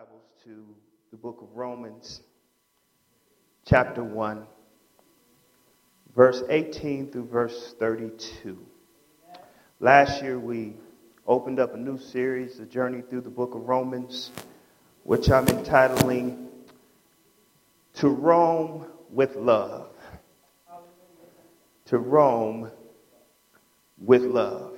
Bibles to the book of Romans, chapter 1, verse 18 through verse 32. Last year we opened up a new series, A Journey Through the Book of Romans, which I'm entitling To Rome with Love. To Rome with Love.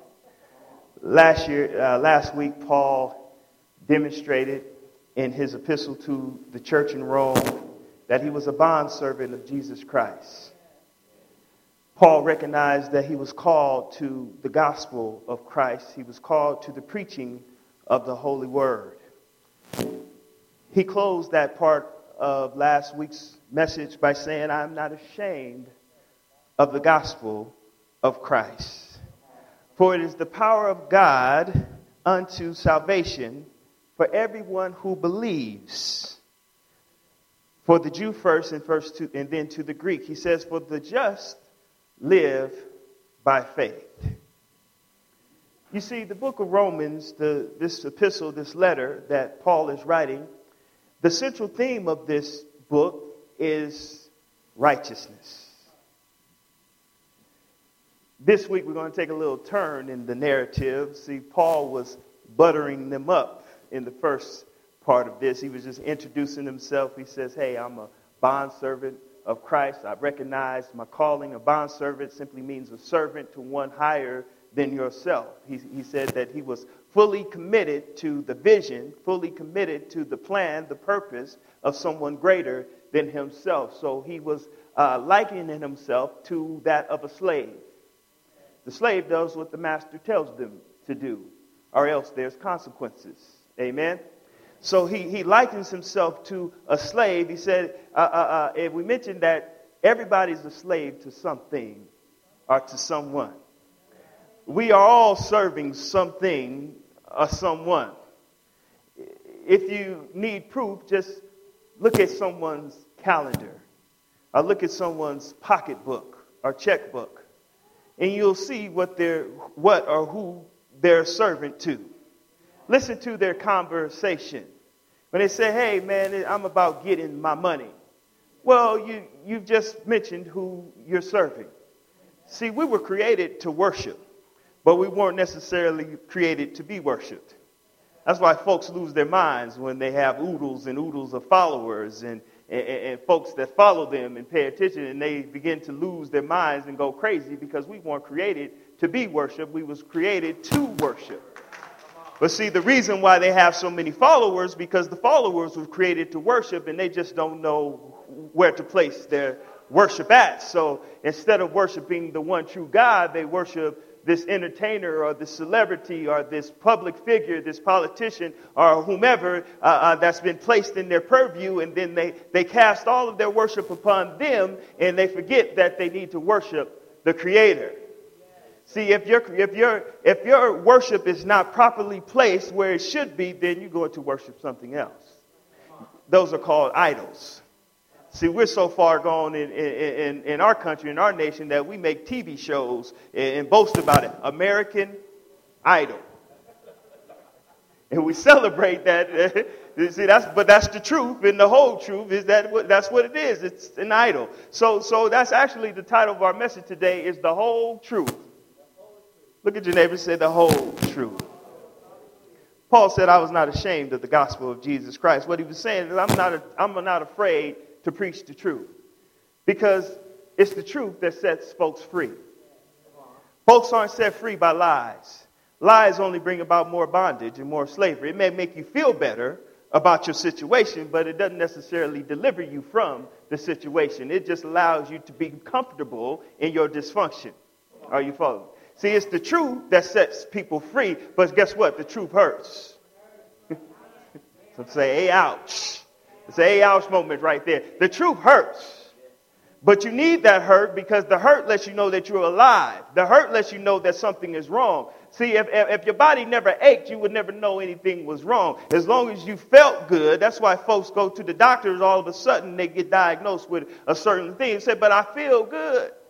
Last week, Paul demonstrated in his epistle to the church in Rome that he was a bondservant of Jesus Christ. Paul recognized that he was called to the gospel of Christ. He was called to the preaching of the Holy Word. He closed that part of last week's message by saying, I'm not ashamed of the gospel of Christ. For it is the power of God unto salvation for everyone who believes. For the Jew first and then to the Greek. He says, for the just live by faith. You see, the book of Romans, this epistle, this letter that Paul is writing, the central theme of this book is righteousness. This week we're going to take a little turn in the narrative. See, Paul was buttering them up in the first part of this. He was just introducing himself. He says, hey, I'm a bondservant of Christ. I recognize my calling. A bondservant simply means a servant to one higher than yourself. He said that he was fully committed to the vision, fully committed to the plan, the purpose of someone greater than himself. So he was likening himself to that of a slave. The slave does what the master tells them to do, or else there's consequences. Amen? So he likens himself to a slave. He said, if we mentioned that everybody's a slave to something or to someone. We are all serving something or someone. If you need proof, just look at someone's calendar or look at someone's pocketbook or checkbook, and you'll see what or who they're a servant to. Listen to their conversation. When they say, hey, man, I'm about getting my money. Well, you've just mentioned who you're serving. See, we were created to worship, but we weren't necessarily created to be worshiped. That's why folks lose their minds when they have oodles and oodles of followers and folks that follow them and pay attention, and they begin to lose their minds and go crazy because we weren't created to be worshiped. We was created to worship. But see, the reason why they have so many followers, because the followers were created to worship and they just don't know where to place their worship at. So instead of worshiping the one true God, they worship this entertainer or this celebrity or this public figure, this politician or whomever that's been placed in their purview. And then they cast all of their worship upon them and they forget that they need to worship the Creator. See, if your worship is not properly placed where it should be, then you're going to worship something else. Those are called idols. See, we're so far gone in our country, in our nation, that we make TV shows and boast about it. American Idol. And we celebrate that. See, that's the truth, and the whole truth is that's what it is. It's an idol. So that's actually the title of our message today, is The Whole Truth. Look at your neighbor and say, the whole truth. Paul said, I was not ashamed of the gospel of Jesus Christ. What he was saying is, I'm not afraid to preach the truth. Because it's the truth that sets folks free. Folks aren't set free by lies. Lies only bring about more bondage and more slavery. It may make you feel better about your situation, but it doesn't necessarily deliver you from the situation. It just allows you to be comfortable in your dysfunction. Are you following? See, it's the truth that sets people free, but guess what? The truth hurts. So say, hey, ouch. It's a hey, ouch moment right there. The truth hurts. But you need that hurt because the hurt lets you know that you're alive. The hurt lets you know that something is wrong. See, if your body never ached, you would never know anything was wrong. As long as you felt good, that's why folks go to the doctors all of a sudden, they get diagnosed with a certain thing and say, but I feel good.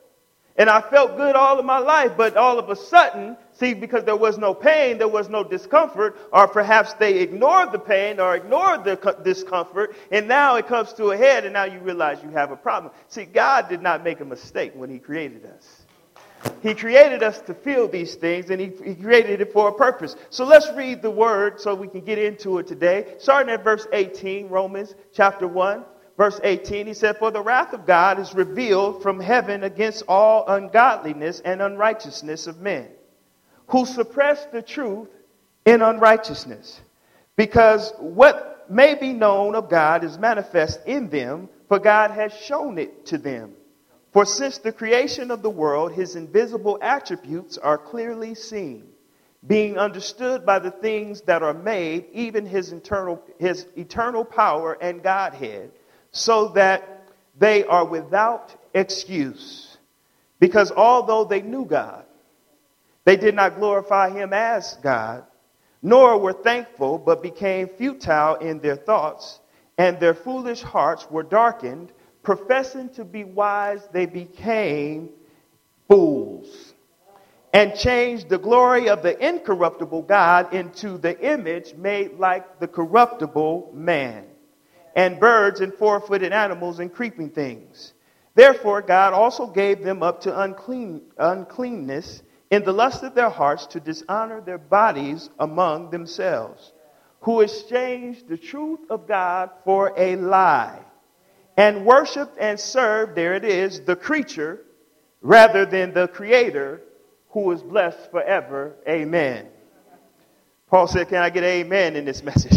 And I felt good all of my life, but all of a sudden, see, because there was no pain, there was no discomfort, or perhaps they ignored the pain or ignored the discomfort, and now it comes to a head, and now you realize you have a problem. See, God did not make a mistake when he created us. He created us to feel these things, and he created it for a purpose. So let's read the word so we can get into it today. Starting at verse 18, Romans chapter 1. Verse 18, he said, "For the wrath of God is revealed from heaven against all ungodliness and unrighteousness of men, who suppress the truth in unrighteousness. Because what may be known of God is manifest in them, for God has shown it to them. For since the creation of the world, his invisible attributes are clearly seen, being understood by the things that are made, even his eternal power and Godhead, so that they are without excuse. Because although they knew God, they did not glorify him as God, nor were thankful, but became futile in their thoughts, and their foolish hearts were darkened. Professing to be wise, they became fools, and changed the glory of the incorruptible God into the image made like the corruptible man, and birds and four-footed animals and creeping things. Therefore God also gave them up to uncleanness in the lust of their hearts, to dishonor their bodies among themselves, who exchanged the truth of God for a lie, and worshiped and served," there it is, "the creature rather than the Creator, who is blessed forever. Amen." Paul said, can I get an amen in this message?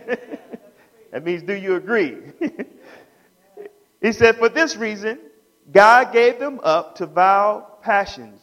That means, do you agree? He said, "For this reason, God gave them up to vile passions."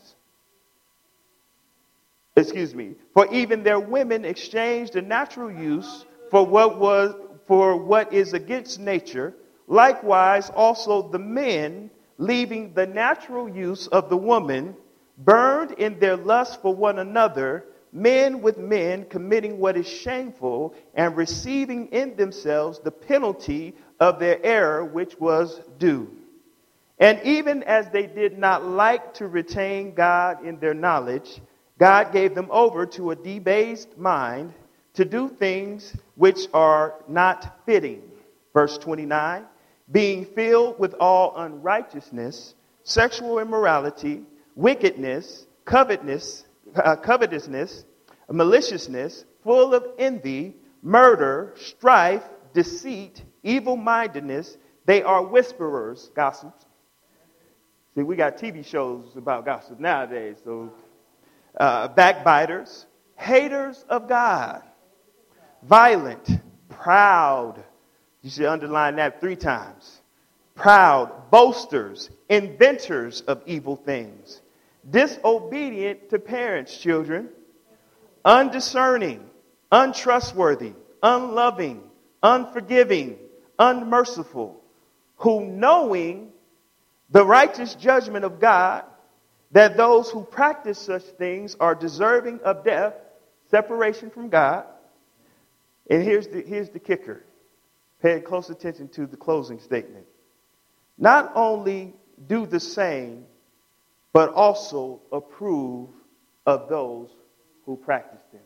For even their women exchanged the natural use for what is against nature. Likewise, also the men, leaving the natural use of the woman, burned in their lust for one another, men with men, committing what is shameful, and receiving in themselves the penalty of their error, which was due. And even as they did not like to retain God in their knowledge, God gave them over to a debased mind to do things which are not fitting. Verse 29, "Being filled with all unrighteousness, sexual immorality, wickedness, covetousness, maliciousness, full of envy, murder, strife, deceit, evil-mindedness. They are whisperers," gossips. See, we got TV shows about gossip nowadays. So, backbiters, haters of God, violent, proud. You should underline that 3 times. Proud, boasters, inventors of evil things, disobedient to parents, children, undiscerning, untrustworthy, unloving, unforgiving, unmerciful, who knowing the righteous judgment of God, that those who practice such things are deserving of death, separation from God. And here's the kicker. Pay close attention to the closing statement. Not only do the same, but also approve of those who practice them.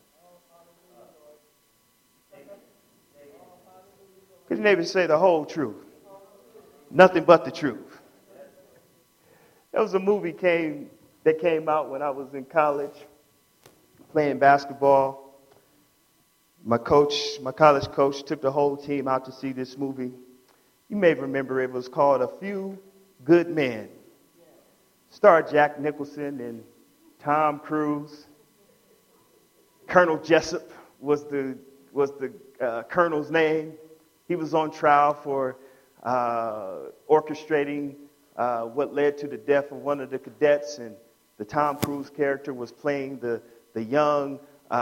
Could your neighbor say the whole truth? Nothing but the truth. There was a movie that came out when I was in college playing basketball. My college coach took the whole team out to see this movie. You may remember it was called A Few Good Men. Starred Jack Nicholson and Tom Cruise. Colonel Jessup was the colonel's name. He was on trial for orchestrating what led to the death of one of the cadets, and the Tom Cruise character was playing the young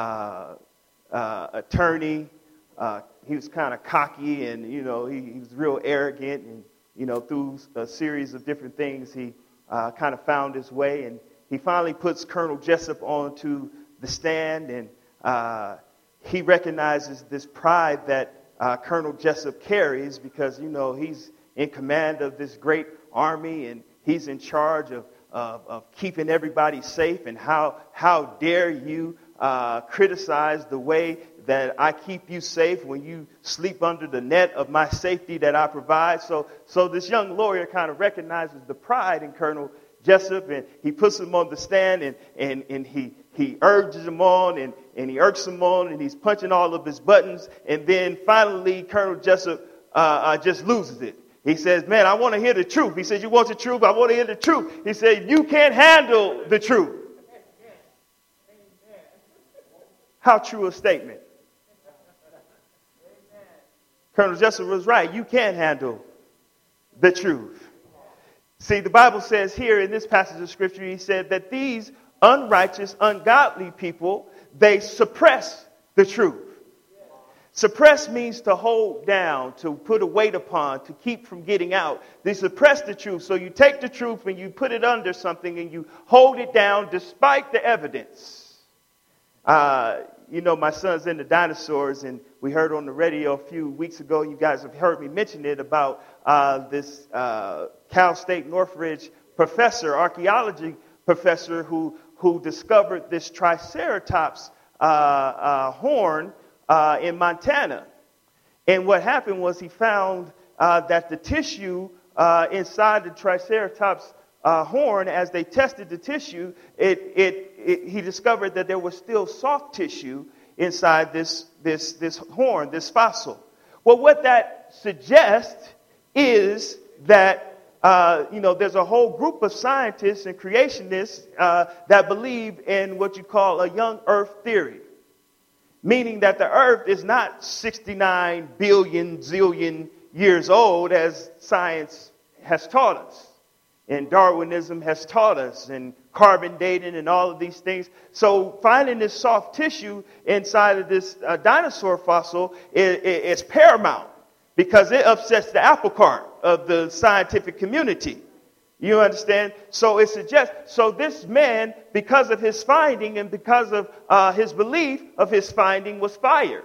attorney. He was kind of cocky, and he was real arrogant, and through a series of different things, he kind of found his way, and he finally puts Colonel Jessup onto the stand, and he recognizes this pride that Colonel Jessup carries because he's in command of this great army, and he's in charge of of keeping everybody safe, and how dare you criticize the way that I keep you safe when you sleep under the net of my safety that I provide. So this young lawyer kind of recognizes the pride in Colonel Jessup, and he puts him on the stand, and he urges him on, and he irks him on, and he's punching all of his buttons. And then finally, Colonel Jessup just loses it. He says, man, I want to hear the truth. He says, you want the truth? I want to hear the truth. He said, you can't handle the truth. How true a statement. Colonel Jessup was right. You can't handle the truth. See, the Bible says here in this passage of Scripture, he said that these unrighteous, ungodly people, they suppress the truth. Suppress means to hold down, to put a weight upon, to keep from getting out. They suppress the truth. So you take the truth and you put it under something and you hold it down despite the evidence. My son's into dinosaurs, and we heard on the radio a few weeks ago, you guys have heard me mention it, about this Cal State Northridge professor, archaeology professor, who discovered this Triceratops horn in Montana. And what happened was he found that the tissue inside the Triceratops horn, as they tested the tissue, he discovered that there was still soft tissue inside this horn, this fossil. Well, what that suggests is that there's a whole group of scientists and creationists that believe in what you call a young Earth theory. Meaning that the earth is not 69 billion zillion years old, as science has taught us, and Darwinism has taught us, and carbon dating and all of these things. So finding this soft tissue inside of this dinosaur fossil is paramount, because it upsets the apple cart of the scientific community. You understand? So it suggests, so this man, because of his finding and because of his belief of his finding, was fired.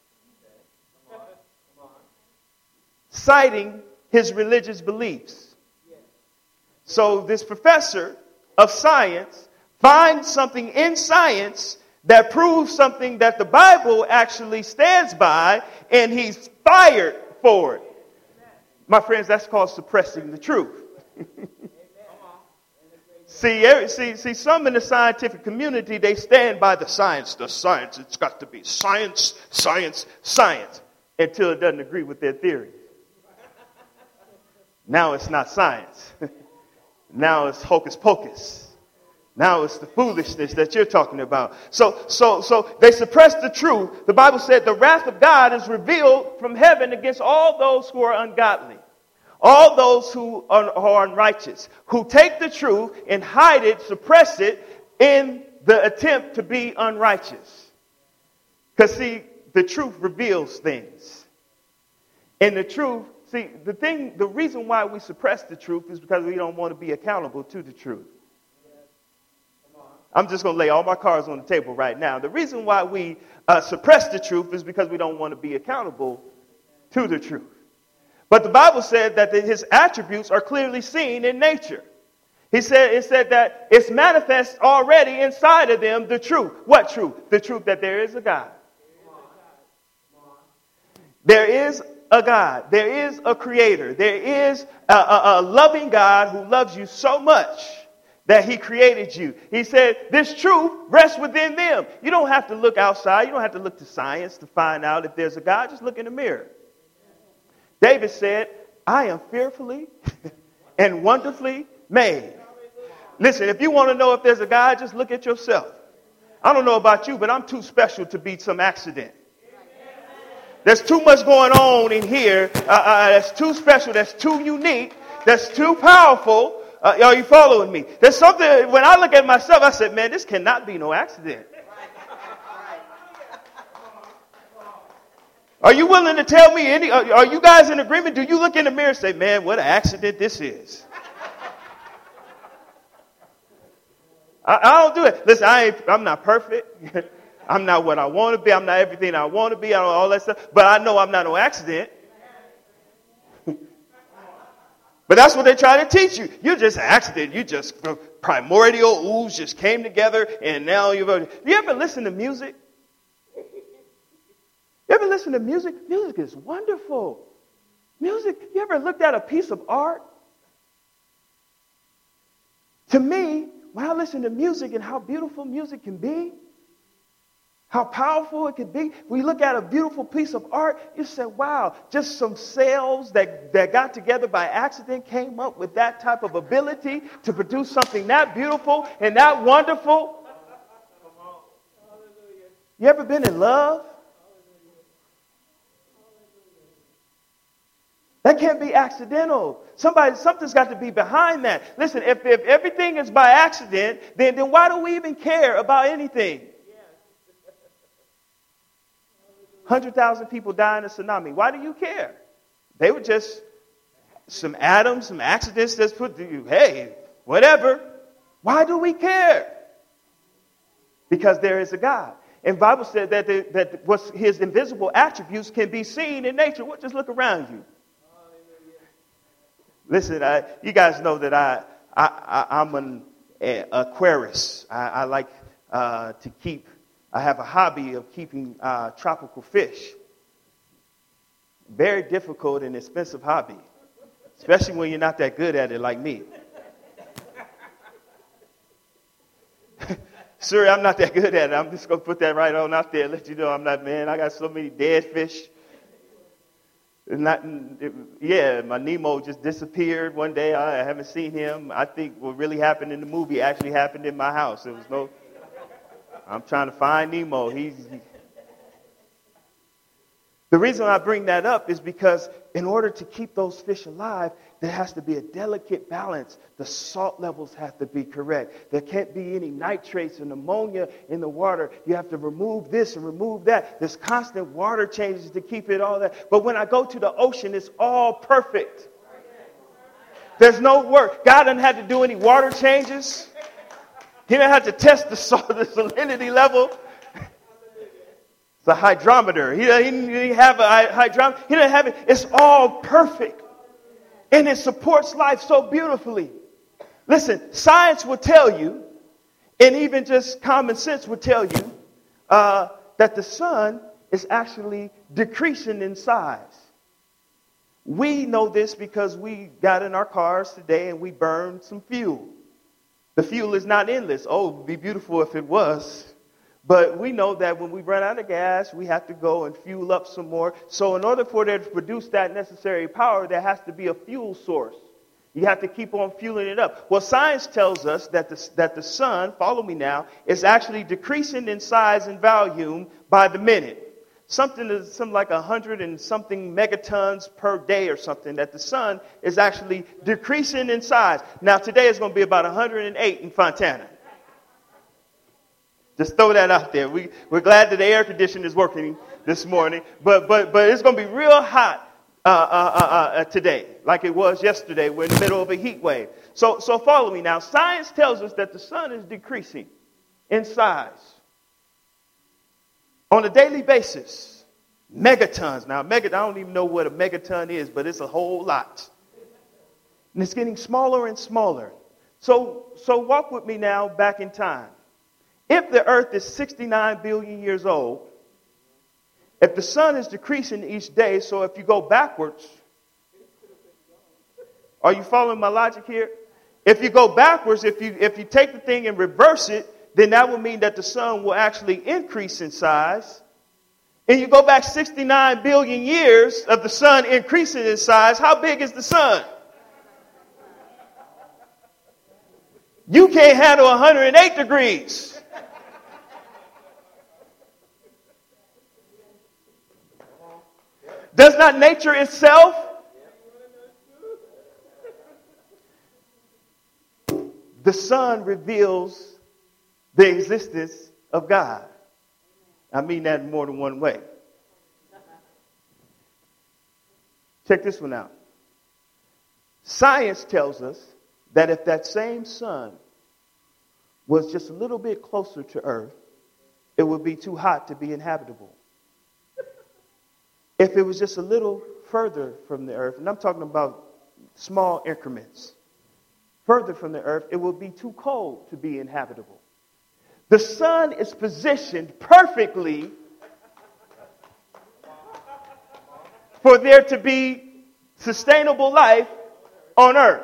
Citing his religious beliefs. So this professor of science finds something in science that proves something that the Bible actually stands by, and he's fired for it. My friends, that's called suppressing the truth. See, some in the scientific community, they stand by the science. The science, it's got to be science, science, science, until it doesn't agree with their theory. Now it's not science. Now it's hocus pocus. Now it's the foolishness that you're talking about. So they suppress the truth. The Bible said the wrath of God is revealed from heaven against all those who are ungodly. All those who are unrighteous, who take the truth and hide it, suppress it in the attempt to be unrighteous. Because, see, the truth reveals things. And the truth, the reason why we suppress the truth is because we don't want to be accountable to the truth. I'm just going to lay all my cards on the table right now. The reason why we suppress the truth is because we don't want to be accountable to the truth. But the Bible said that his attributes are clearly seen in nature. It said that it's manifest already inside of them, the truth. What truth? The truth that there is a God. There is a God. There is a creator. There is a loving God who loves you so much that he created you. He said this truth rests within them. You don't have to look outside. You don't have to look to science to find out if there's a God. Just look in the mirror. David said, I am fearfully and wonderfully made. Listen, if you want to know if there's a God, just look at yourself. I don't know about you, but I'm too special to be some accident. There's too much going on in here that's too special, that's too unique, that's too powerful. Are you following me? There's something, when I look at myself, I said, man, this cannot be no accident. Are you willing to tell me are you guys in agreement? Do you look in the mirror and say, man, what an accident this is? I don't do it. Listen, I'm not perfect. I'm not what I want to be. I'm not everything I want to be. I don't know all that stuff. But I know I'm not no accident. But that's what they try to teach you. You're just an accident. You're just primordial ooze just came together, and now you ever listen to music? You ever listen to music? Music is wonderful. Music, you ever looked at a piece of art? To me, when I listen to music and how beautiful music can be, how powerful it could be, when you look at a beautiful piece of art, you say, wow, just some cells that got together by accident came up with that type of ability to produce something that beautiful and that wonderful. You ever been in love? That can't be accidental. Something's got to be behind that. Listen, if everything is by accident, then why do we even care about anything? 100,000 people die in a tsunami. Why do you care? They were just some atoms, some accidents that's put to you. Hey, whatever. Why do we care? Because there is a God. And the Bible said that his invisible attributes can be seen in nature. Well, just look around you. Listen, you guys know that I'm an Aquarius. I like to keep. I have a hobby of keeping tropical fish. Very difficult and expensive hobby, especially when you're not that good at it like me. Sorry, I'm not that good at it. I'm just going to put that right on out there and let you know I'm not, man. I got so many dead fish. My Nemo just disappeared one day. I haven't seen him. I think what really happened in the movie actually happened in my house. I'm trying to find Nemo. The reason I bring that up is because in order to keep those fish alive, there has to be a delicate balance. The salt levels have to be correct. There can't be any nitrates and ammonia in the water. You have to remove this and remove that. There's constant water changes to keep it all that. But when I go to the ocean, it's all perfect. There's no work. God doesn't have to do any water changes. He didn't have to test the salinity level. It's a hydrometer. He didn't have a hydrometer. He didn't have it. It's all perfect. And it supports life so beautifully. Listen, science will tell you, and even just common sense will tell you, that the sun is actually decreasing in size. We know this because we got in our cars today and we burned some fuel. The fuel is not endless. Oh, it would be beautiful if it was. But we know that when we run out of gas, we have to go and fuel up some more. So in order for there to produce that necessary power, there has to be a fuel source. You have to keep on fueling it up. Well, science tells us that the sun, follow me now, is actually decreasing in size and volume by the minute. Something like 100 and something megatons per day or something, that the sun is actually decreasing in size. Now, today is going to be about 108 in Fontana. Just throw that out there. We're glad that the air conditioner is working this morning, but it's going to be real hot today, like it was yesterday. We're in the middle of a heat wave. So follow me now. Science tells us that the sun is decreasing in size on a daily basis. Megatons. Now, I don't even know what a megaton is, but it's a whole lot. And it's getting smaller and smaller. So walk with me now back in time. If the earth is 69 billion years old, if the sun is decreasing each day, so if you go backwards, are you following my logic here? If you go backwards, if you take the thing and reverse it, then that will mean that the sun will actually increase in size. And you go back 69 billion years of the sun increasing in size, how big is the sun? You can't handle 108 degrees. Does not nature itself? The sun reveals the existence of God. I mean that in more than one way. Check this one out. Science tells us that if that same sun was just a little bit closer to Earth, it would be too hot to be inhabitable. If it was just a little further from the earth, and I'm talking about small increments, further from the earth, it will be too cold to be inhabitable. The sun is positioned perfectly for there to be sustainable life on earth.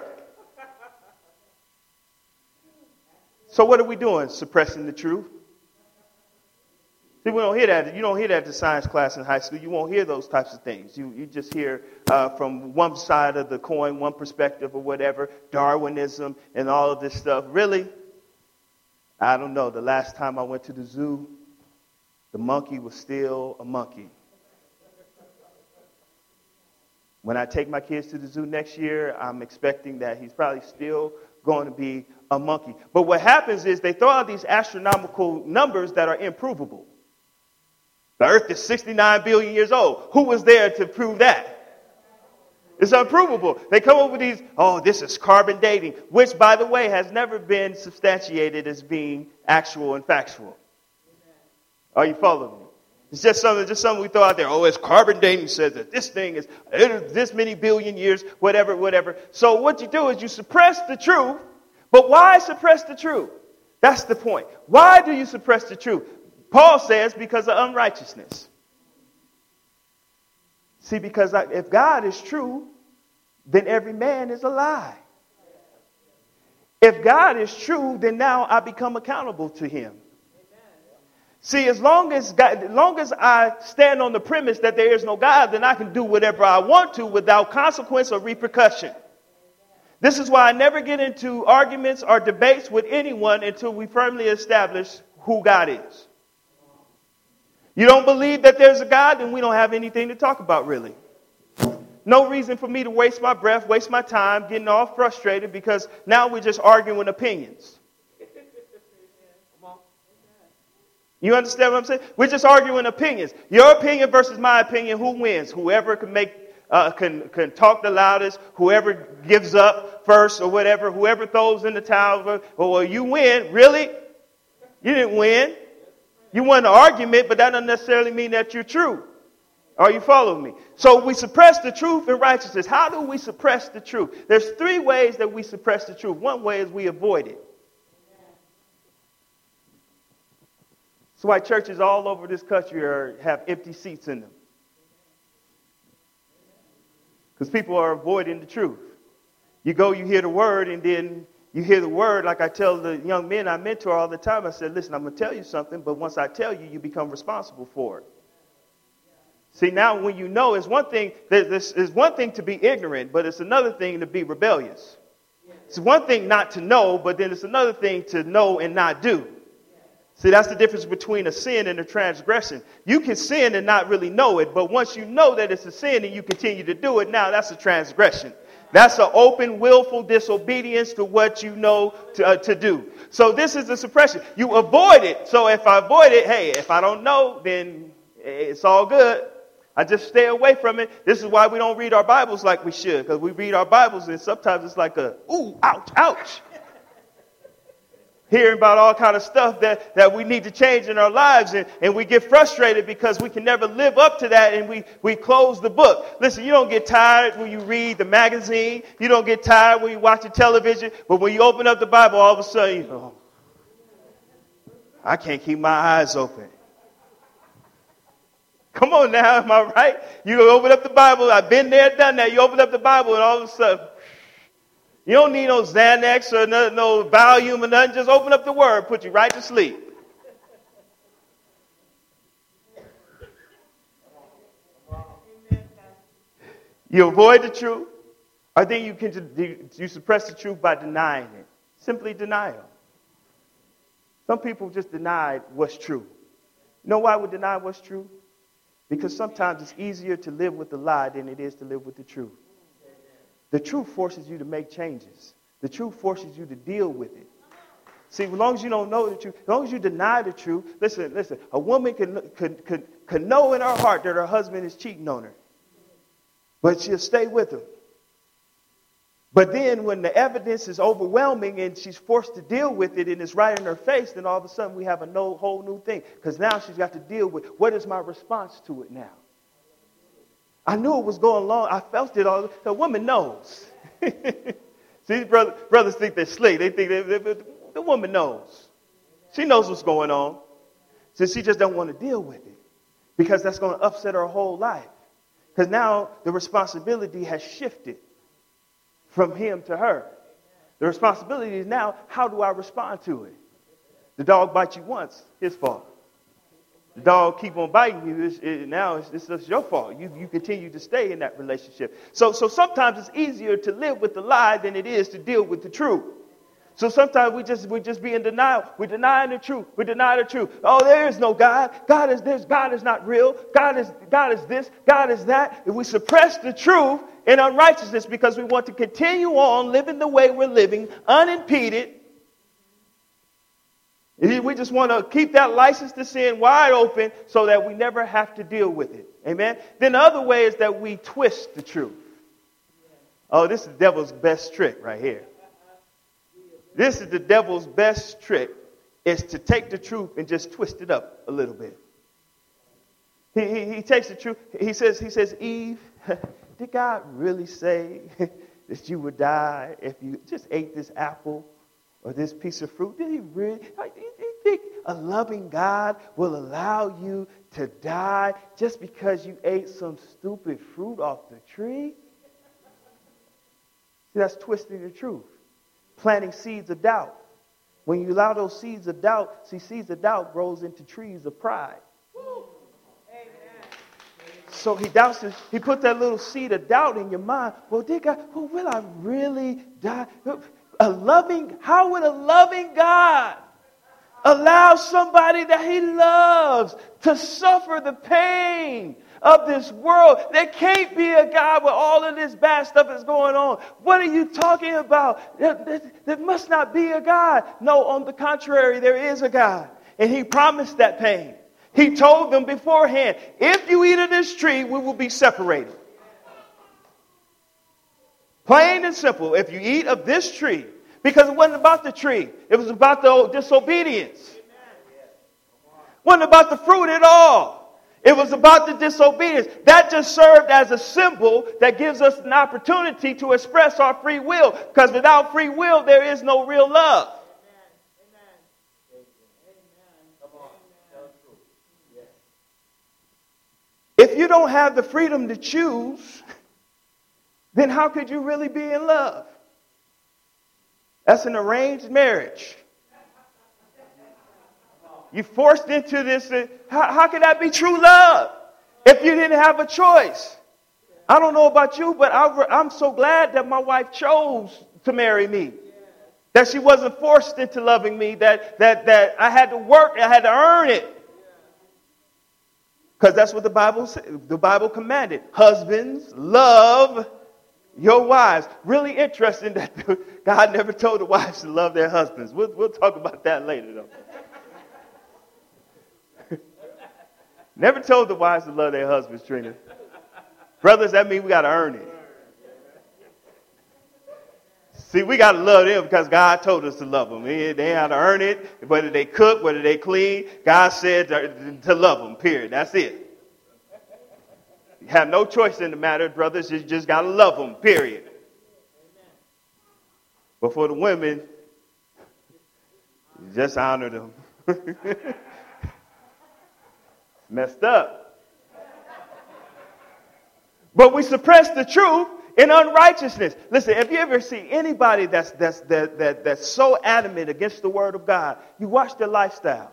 So what are we doing? Suppressing the truth? See, we don't hear that. You don't hear that at the science class in high school. You won't hear those types of things. You just hear from one side of the coin, one perspective or whatever, Darwinism and all of this stuff. Really? I don't know. The last time I went to the zoo, the monkey was still a monkey. When I take my kids to the zoo next year, I'm expecting that he's probably still going to be a monkey. But what happens is they throw out these astronomical numbers that are improvable. The earth is 69 billion years old. Who was there to prove that? It's unprovable. They come up with these, this is carbon dating, which, by the way, has never been substantiated as being actual and factual. Are you following me? It's just something we throw out there. It's carbon dating says that this thing is this many billion years, whatever. So what you do is you suppress the truth. But why suppress the truth? That's the point. Why do you suppress the truth? Paul says because of unrighteousness. See, because if God is true, then every man is a lie. If God is true, then now I become accountable to him. See, as long as I stand on the premise that there is no God, then I can do whatever I want to without consequence or repercussion. This is why I never get into arguments or debates with anyone until we firmly establish who God is. You don't believe that there's a God, then we don't have anything to talk about, really. No reason for me to waste my breath, waste my time, getting all frustrated because now we're just arguing opinions. You understand what I'm saying? We're just arguing opinions. Your opinion versus my opinion, who wins? Whoever can can talk the loudest, whoever gives up first or whatever, whoever throws in the towel, well, you win. Really? You didn't win. You won the argument, but that doesn't necessarily mean that you're true. Are you following me? So we suppress the truth and righteousness. How do we suppress the truth? There's three ways that we suppress the truth. One way is we avoid it. That's why churches all over this country have empty seats in them. Because people are avoiding the truth. You go, you hear the word, and then you hear the word, like I tell the young men I mentor all the time. I said, listen, I'm going to tell you something, but once I tell you, you become responsible for it. See, now when you know, it's one thing to be ignorant, but it's another thing to be rebellious. It's one thing not to know, but then it's another thing to know and not do. See, that's the difference between a sin and a transgression. You can sin and not really know it, but once you know that it's a sin and you continue to do it, now that's a transgression. That's an open, willful disobedience to what you know to do. So this is the suppression. You avoid it. So if I avoid it, hey, if I don't know, then it's all good. I just stay away from it. This is why we don't read our Bibles like we should, because we read our Bibles and sometimes it's like ooh, ouch, ouch. Hearing about all kind of stuff that we need to change in our lives, and we get frustrated because we can never live up to that, and we close the book. Listen, you don't get tired when you read the magazine. You don't get tired when you watch the television. But when you open up the Bible, all of a sudden, I can't keep my eyes open. Come on now, am I right? You open up the Bible. I've been there, done that. You open up the Bible, and all of a sudden, you don't need no Xanax or no Valium or nothing. Just open up the Word, put you right to sleep. You avoid the truth, or then you suppress the truth by denying it. Simply denial. Some people just deny what's true. You know why we deny what's true? Because sometimes it's easier to live with the lie than it is to live with the truth. The truth forces you to make changes. The truth forces you to deal with it. See, as long as you don't know the truth, as long as you deny the truth, listen, a woman can know in her heart that her husband is cheating on her. But she'll stay with him. But then when the evidence is overwhelming and she's forced to deal with it and it's right in her face, then all of a sudden we have a whole new thing. Because now she's got to deal with, what is my response to it now? I knew it was going along. I felt it all. The woman knows. See, brothers think they're slick. They think the woman knows. She knows what's going on. So she just don't want to deal with it because that's going to upset her whole life. Because now the responsibility has shifted from him to her. The responsibility is now, how do I respond to it? The dog bites you once, his fault. The dog keep on biting you, now it's just your fault. You continue to stay in that relationship. So sometimes it's easier to live with the lie than it is to deal with the truth. So sometimes we just be in denial. We're denying the truth. We deny the truth. Oh, there is no God. God is this. God is not real. God is this. God is that. If we suppress the truth in unrighteousness because we want to continue on living the way we're living, unimpeded, we just want to keep that license to sin wide open so that we never have to deal with it. Amen. Then the other way is that we twist the truth. Oh, this is the devil's best trick right here. This is the devil's best trick, is to take the truth and just twist it up a little bit. He takes the truth. He says, Eve, did God really say that you would die if you just ate this apple or this piece of fruit? Did he really? Do you think a loving God will allow you to die just because you ate some stupid fruit off the tree? See, that's twisting the truth. Planting seeds of doubt. When you allow those seeds of doubt, seeds of doubt grows into trees of pride. So he doubts it. He put that little seed of doubt in your mind. Well, dear God, will I really die? How would a loving God allow somebody that he loves to suffer the pain of this world? There can't be a God with all of this bad stuff that's going on. What are you talking about? There must not be a God. No, on the contrary, there is a God. And he promised that pain. He told them beforehand, if you eat of this tree, we will be separated. Plain and simple, if you eat of this tree. Because it wasn't about the tree. It was about the disobedience. It wasn't about the fruit at all. It was about the disobedience. That just served as a symbol that gives us an opportunity to express our free will. Because without free will, there is no real love. If you don't have the freedom to choose, then how could you really be in love? That's an arranged marriage. You forced into this. How can that be true love if you didn't have a choice? I don't know about you, but I'm so glad that my wife chose to marry me. That she wasn't forced into loving me. That I had to work. I had to earn it. Because that's what the Bible commanded. Husbands, love your wives. Really interesting that God never told the wives to love their husbands. We'll talk about that later, though. Never told the wives to love their husbands, Trina. Brothers, that means we got to earn it. See, we got to love them because God told us to love them. They had to earn it. Whether they cook, whether they clean, God said to love them, period. That's it. You have no choice in the matter, brothers. You just got to love them, period. But for the women, you just honor them. Messed up. But we suppress the truth in unrighteousness. Listen, if you ever see anybody that's so adamant against the word of God, you watch their lifestyles.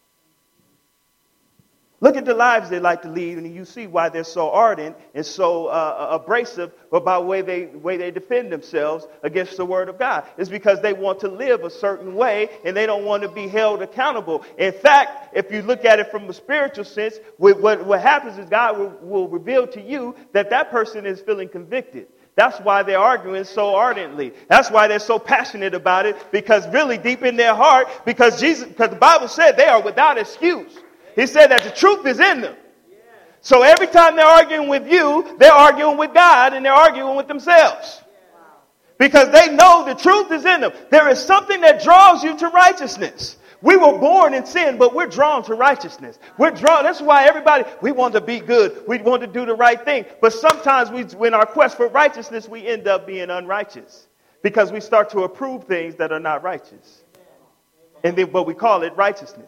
Look at the lives they like to lead, and you see why they're so ardent and so abrasive about the way they defend themselves against the word of God. It's because they want to live a certain way, and they don't want to be held accountable. In fact, if you look at it from a spiritual sense, what happens is God will reveal to you that person is feeling convicted. That's why they're arguing so ardently. That's why they're so passionate about it, because really deep in their heart, because the Bible said they are without excuse. He said that the truth is in them. So every time they're arguing with you, they're arguing with God and they're arguing with themselves. Because they know the truth is in them. There is something that draws you to righteousness. We were born in sin, but we're drawn to righteousness. That's why we want to be good. We want to do the right thing. But sometimes in our quest for righteousness, we end up being unrighteous. because we start to approve things that are not righteous. But we call it righteousness.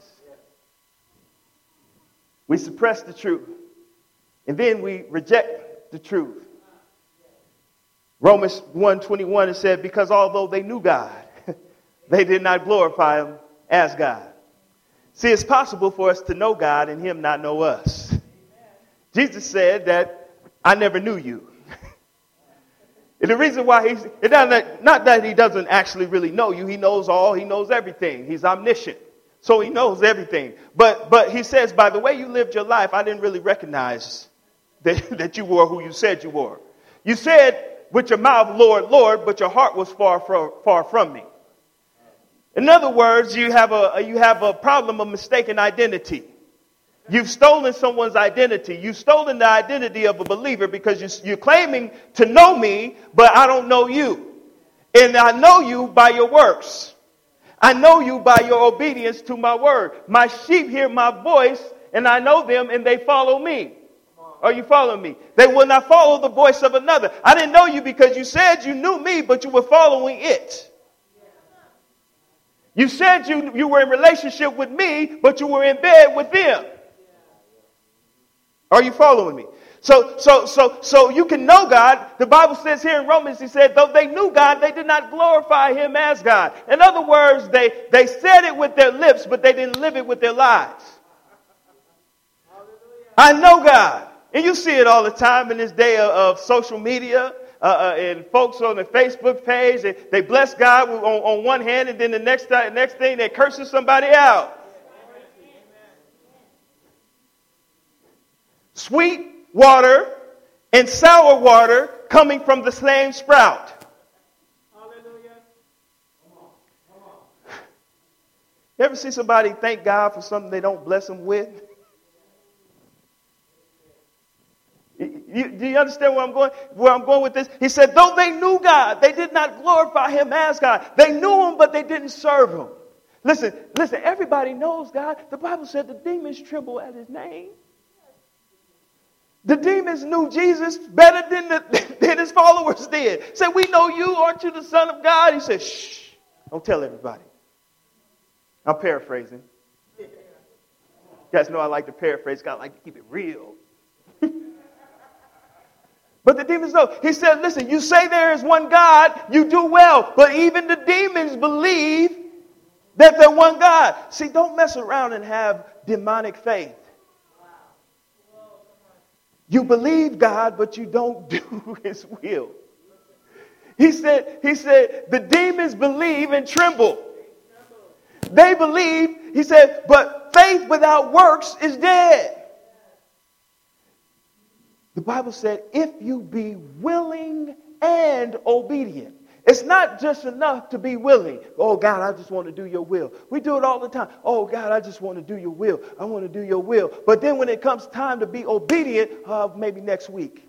We suppress the truth. And then we reject the truth. Romans 1:21, it said, because although they knew God, they did not glorify him as God. See, it's possible for us to know God and him not know us. Jesus said that I never knew you. And the reason why not that he doesn't actually really know you. He knows all. He knows everything. He's omniscient. So he knows everything. But he says, by the way you lived your life, I didn't really recognize that you were who you said you were. You said with your mouth, Lord, Lord, but your heart was far from me. In other words, you have a problem of mistaken identity. You've stolen someone's identity. You've stolen the identity of a believer because you're claiming to know me, but I don't know you. And I know you by your works. I know you by your obedience to my word. My sheep hear my voice, and I know them, and they follow me. Are you following me? They will not follow the voice of another. I didn't know you because you said you knew me, but you were following it. You said you were in relationship with me, but you were in bed with them. Are you following me? So you can know God. The Bible says here in Romans, he said, though they knew God, they did not glorify him as God. In other words, they said it with their lips, but they didn't live it with their lives. I know God. And you see it all the time in this day of social media. And folks on the Facebook page, they bless God on one hand, and then the next thing they're cursing somebody out. Sweet water and sour water coming from the same sprout. Hallelujah. You ever see somebody thank God for something they don't bless him with? Do you understand where I'm going with this? He said, though they knew God, they did not glorify him as God. They knew him, but they didn't serve him. Listen, everybody knows God. The Bible said the demons tremble at his name. The demons knew Jesus better than his followers did. Said, we know you. Aren't you the Son of God? He said, shh, don't tell everybody. I'm paraphrasing. You guys know I like to paraphrase. God, I like to keep it real. But the demons know. He said, listen, you say there is one God, you do well. But even the demons believe that there's one God. See, don't mess around and have demonic faith. You believe God, but you don't do his will. He said, the demons believe and tremble. They believe, he said, but faith without works is dead. The Bible said, if you be willing and obedient. It's not just enough to be willing. Oh, God, I just want to do your will. We do it all the time. Oh, God, I just want to do your will. I want to do your will. But then when it comes time to be obedient, maybe next week.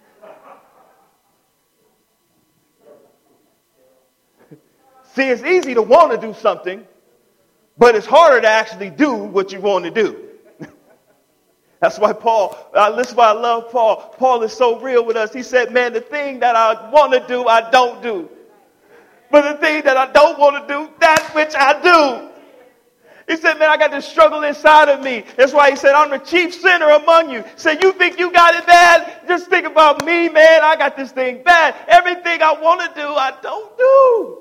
See, it's easy to want to do something, but it's harder to actually do what you want to do. That's why that's why I love Paul. Paul is so real with us. He said, man, the thing that I want to do, I don't do. But the thing that I don't want to do, that which I do. He said, man, I got this struggle inside of me. That's why he said, I'm the chief sinner among you. He said, you think you got it bad? Just think about me, man. I got this thing bad. Everything I want to do, I don't do.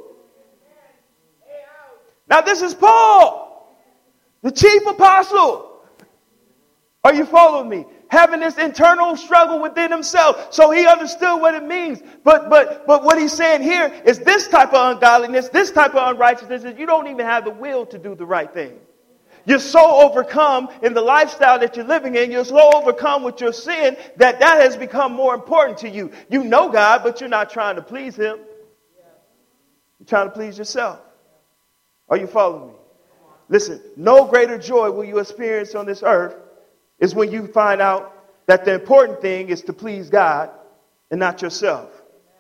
Now, this is Paul, the chief apostle. Are you following me? Having this internal struggle within himself. So he understood what it means. But what he's saying here is this type of ungodliness, this type of unrighteousness, is you don't even have the will to do the right thing. You're so overcome in the lifestyle that you're living in. You're so overcome with your sin that has become more important to you. You know God, but you're not trying to please him. You're trying to please yourself. Are you following me? Listen, no greater joy will you experience on this earth is when you find out that the important thing is to please God and not yourself.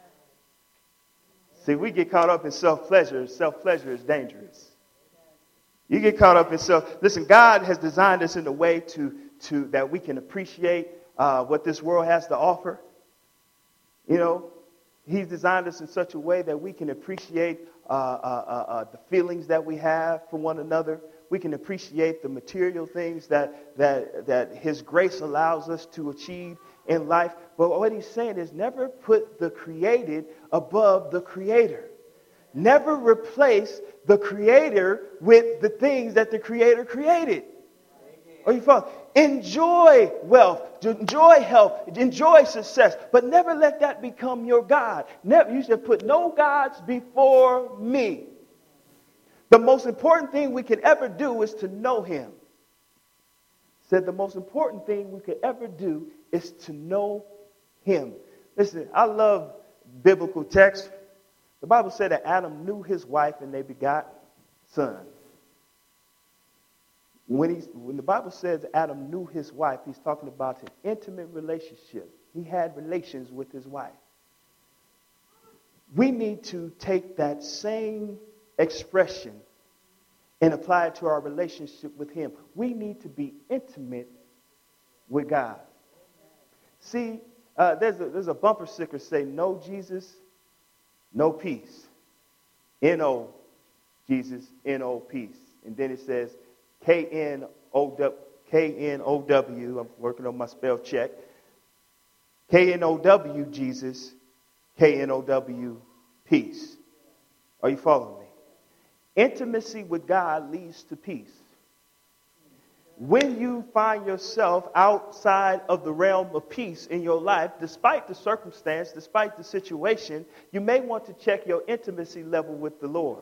See, we get caught up in self-pleasure. Self-pleasure is dangerous. You get caught up in self. Listen, God has designed us in a way to that we can appreciate what this world has to offer. You know, He's designed us in such a way that we can appreciate the feelings that we have for one another. We can appreciate the material things that His grace allows us to achieve in life. But what He's saying is never put the created above the Creator. Never replace the Creator with the things that the Creator created. Are you following? Enjoy wealth, enjoy health, enjoy success, but never let that become your God. Never, you should put no gods before me. The most important thing we could ever do is to know Him. Said the most important thing we could ever do is to know Him. Listen, I love biblical text. The Bible said that Adam knew his wife and they begot son. When the Bible says Adam knew his wife, he's talking about an intimate relationship. He had relations with his wife. We need to take that same expression and apply it to our relationship with Him. We need to be intimate with God. See, there's a bumper sticker say, "No Jesus, no peace." N-O, Jesus, N-O, peace. And then it says K-N-O-W, I'm working on my spell check. K-N-O-W, Jesus, K-N-O-W, peace. Are you following me? Intimacy with God leads to peace. When you find yourself outside of the realm of peace in your life, despite the circumstance, despite the situation, you may want to check your intimacy level with the Lord.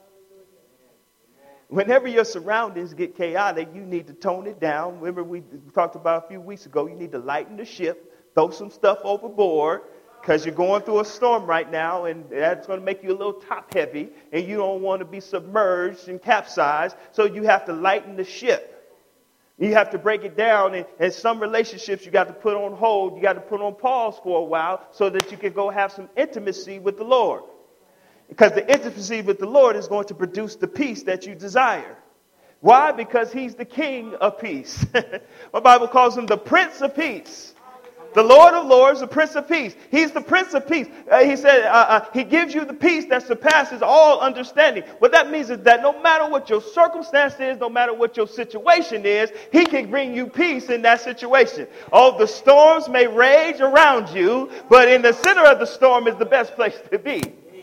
Whenever your surroundings get chaotic, you need to tone it down. Remember, we talked about a few weeks ago, you need to lighten the ship, throw some stuff overboard, because you're going through a storm right now, and that's going to make you a little top-heavy, and you don't want to be submerged and capsized, so you have to lighten the ship. You have to break it down, and some relationships you got to put on hold, you got to put on pause for a while, so that you can go have some intimacy with the Lord. Because the intimacy with the Lord is going to produce the peace that you desire. Why? Because He's the King of peace. My Bible calls Him the Prince of Peace. The Lord of Lords, the Prince of Peace. He's the Prince of Peace. He said He gives you the peace that surpasses all understanding. What that means is that no matter what your circumstance is, no matter what your situation is, He can bring you peace in that situation. Oh, the storms may rage around you, but in the center of the storm is the best place to be.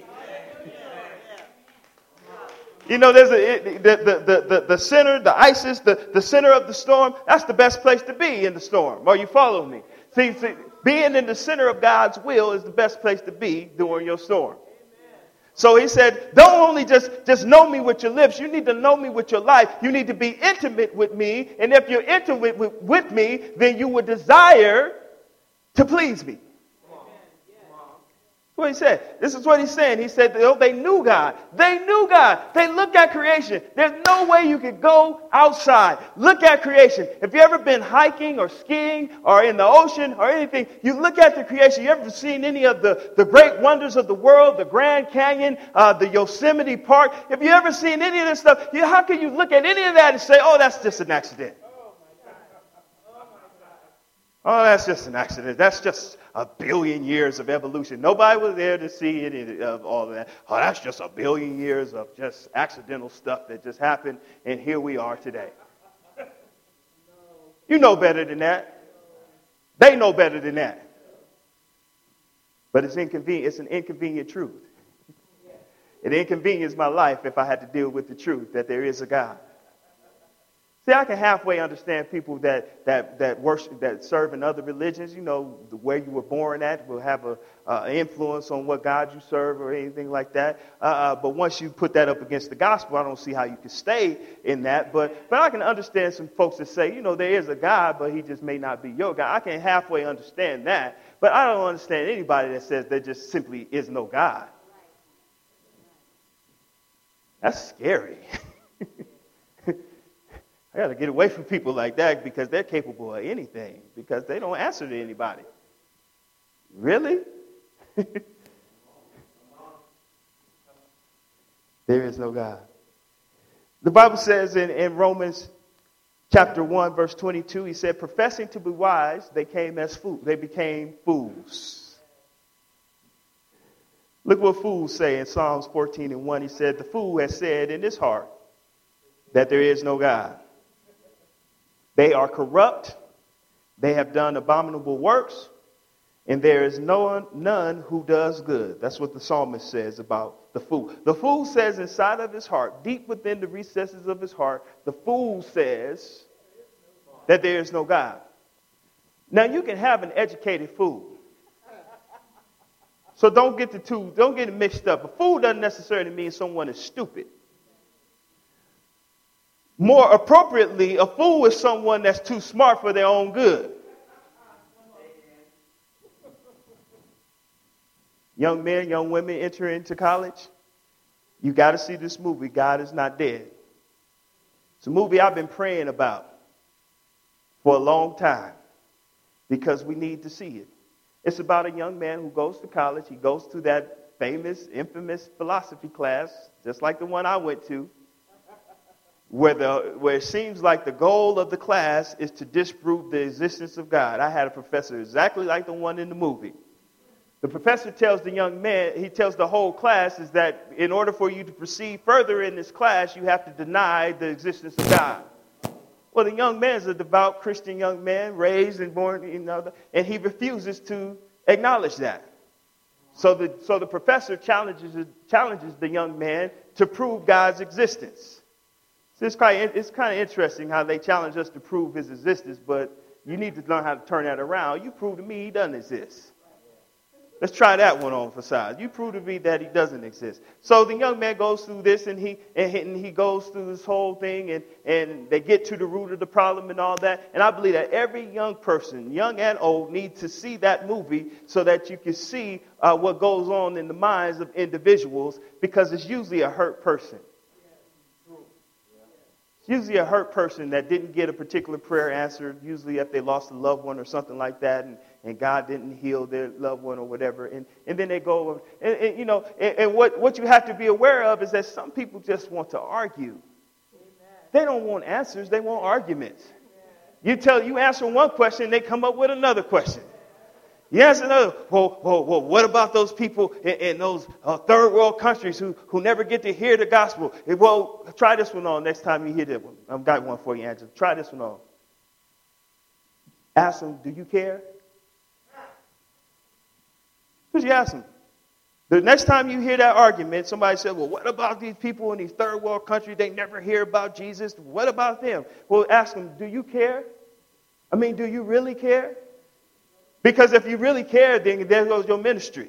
You know, there's the center, the ISIS, the center of the storm. That's the best place to be in the storm. Are you following me? See, being in the center of God's will is the best place to be during your storm. So He said, don't only just know me with your lips. You need to know me with your life. You need to be intimate with me. And if you're intimate with me, then you would desire to please me. That's what He said. This is what He's saying. He said, they knew God. They knew God. They looked at creation. There's no way you could go outside. Look at creation. If you ever been hiking or skiing or in the ocean or anything, you look at the creation. You ever seen any of the great wonders of the world, the Grand Canyon, the Yosemite Park? If you ever seen any of this stuff, how can you look at any of that and say, oh, that's just an accident? Oh, that's just an accident. That's just a billion years of evolution. Nobody was there to see any of all of that. Oh, that's just a billion years of just accidental stuff that just happened, and here we are today. You know better than that. They know better than that. But it's inconvenient. It's an inconvenient truth. It inconveniences my life if I had to deal with the truth that there is a God. See, I can halfway understand people that worship, that serve in other religions. You know, where you were born at will have an influence on what God you serve or anything like that. But once you put that up against the gospel, I don't see how you can stay in that. But I can understand some folks that say, you know, there is a God, but He just may not be your God. I can halfway understand that. But I don't understand anybody that says there just simply is no God. That's scary. I got to get away from people like that because they're capable of anything, because they don't answer to anybody. Really? There is no God. The Bible says in Romans chapter 1, verse 22, He said, professing to be wise, they became fools. Look what fools say in Psalms 14:1. He said, the fool has said in his heart that there is no God. They are corrupt. They have done abominable works. And there is none who does good. That's what the psalmist says about the fool. The fool says inside of his heart, deep within the recesses of his heart, the fool says that there is no God. Now you can have an educated fool. So don't get it mixed up. A fool doesn't necessarily mean someone is stupid. More appropriately, a fool is someone that's too smart for their own good. Young men, young women enter into college. You got to see this movie, God Is Not Dead. It's a movie I've been praying about for a long time because we need to see it. It's about a young man who goes to college. He goes to that famous, infamous philosophy class, just like the one I went to, where it seems like the goal of the class is to disprove the existence of God. I had a professor exactly like the one in the movie. The professor tells the young man, he tells the whole class, is that in order for you to proceed further in this class, you have to deny the existence of God. Well, the young man is a devout Christian young man, raised and born, and he refuses to acknowledge that. So the professor challenges the young man to prove God's existence. So it's kind of interesting how they challenge us to prove his existence, but you need to learn how to turn that around. You prove to me he doesn't exist. Let's try that one on for size. You prove to me that he doesn't exist. So the young man goes through this, and he goes through this whole thing, and they get to the root of the problem and all that. And I believe that every young person, young and old, needs to see that movie so that you can see what goes on in the minds of individuals, because it's usually a hurt person. It's usually a hurt person that didn't get a particular prayer answered, usually if they lost a loved one or something like that, and God didn't heal their loved one or whatever. And then they go, and what you have to be aware of is that some people just want to argue. They don't want answers, they want arguments. You answer one question, they come up with another question. You answer another, well, what about those people in those third world countries who never get to hear the gospel? Well, try this one on next time you hear that one. I've got one for you, Angela. Try this one on. Ask them, do you care? Because you ask them. The next time you hear that argument, somebody said, well, what about these people in these third world countries? They never hear about Jesus. What about them? Well, ask them, do you care? Do you really care? Because if you really care, then there goes your ministry.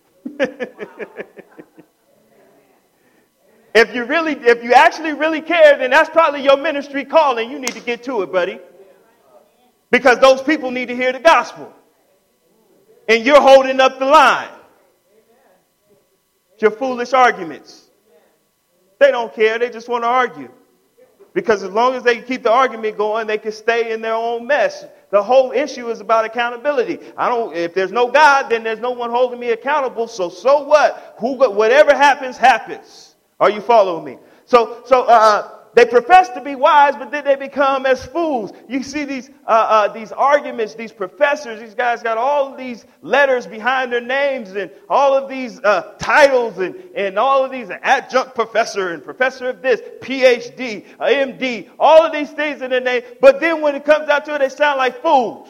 If you actually really care, then that's probably your ministry calling. You need to get to it, buddy. Because those people need to hear the gospel. And you're holding up the line. It's your foolish arguments. They don't care. They just want to argue. Because as long as they keep the argument going, they can stay in their own mess. The whole issue is about accountability. If there's no God, then there's no one holding me accountable. So what? Whatever happens, happens. Are you following me? So they profess to be wise, but then they become as fools. You see these arguments, these professors, these guys got all of these letters behind their names and all of these titles and all of these adjunct professor and professor of this, PhD, MD, all of these things in their name. But then when it comes down to it, they sound like fools.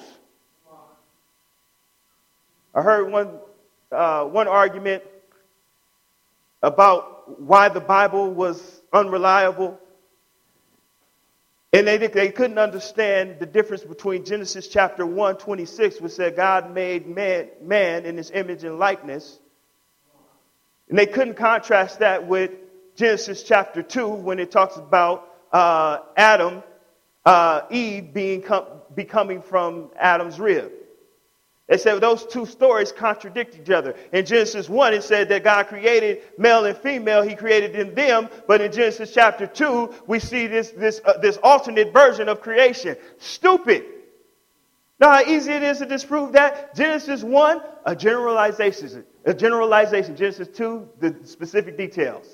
I heard one argument about why the Bible was unreliable. And they couldn't understand the difference between Genesis chapter 1:26, which said God made man in his image and likeness. And they couldn't contrast that with Genesis chapter 2 when it talks about Adam, Eve becoming from Adam's rib. They said those two stories contradict each other. In Genesis 1, it said that God created male and female. He created in them. But in Genesis chapter 2, we see this alternate version of creation. Stupid. Now how easy it is to disprove that? Genesis 1, a generalization. Genesis 2, the specific details.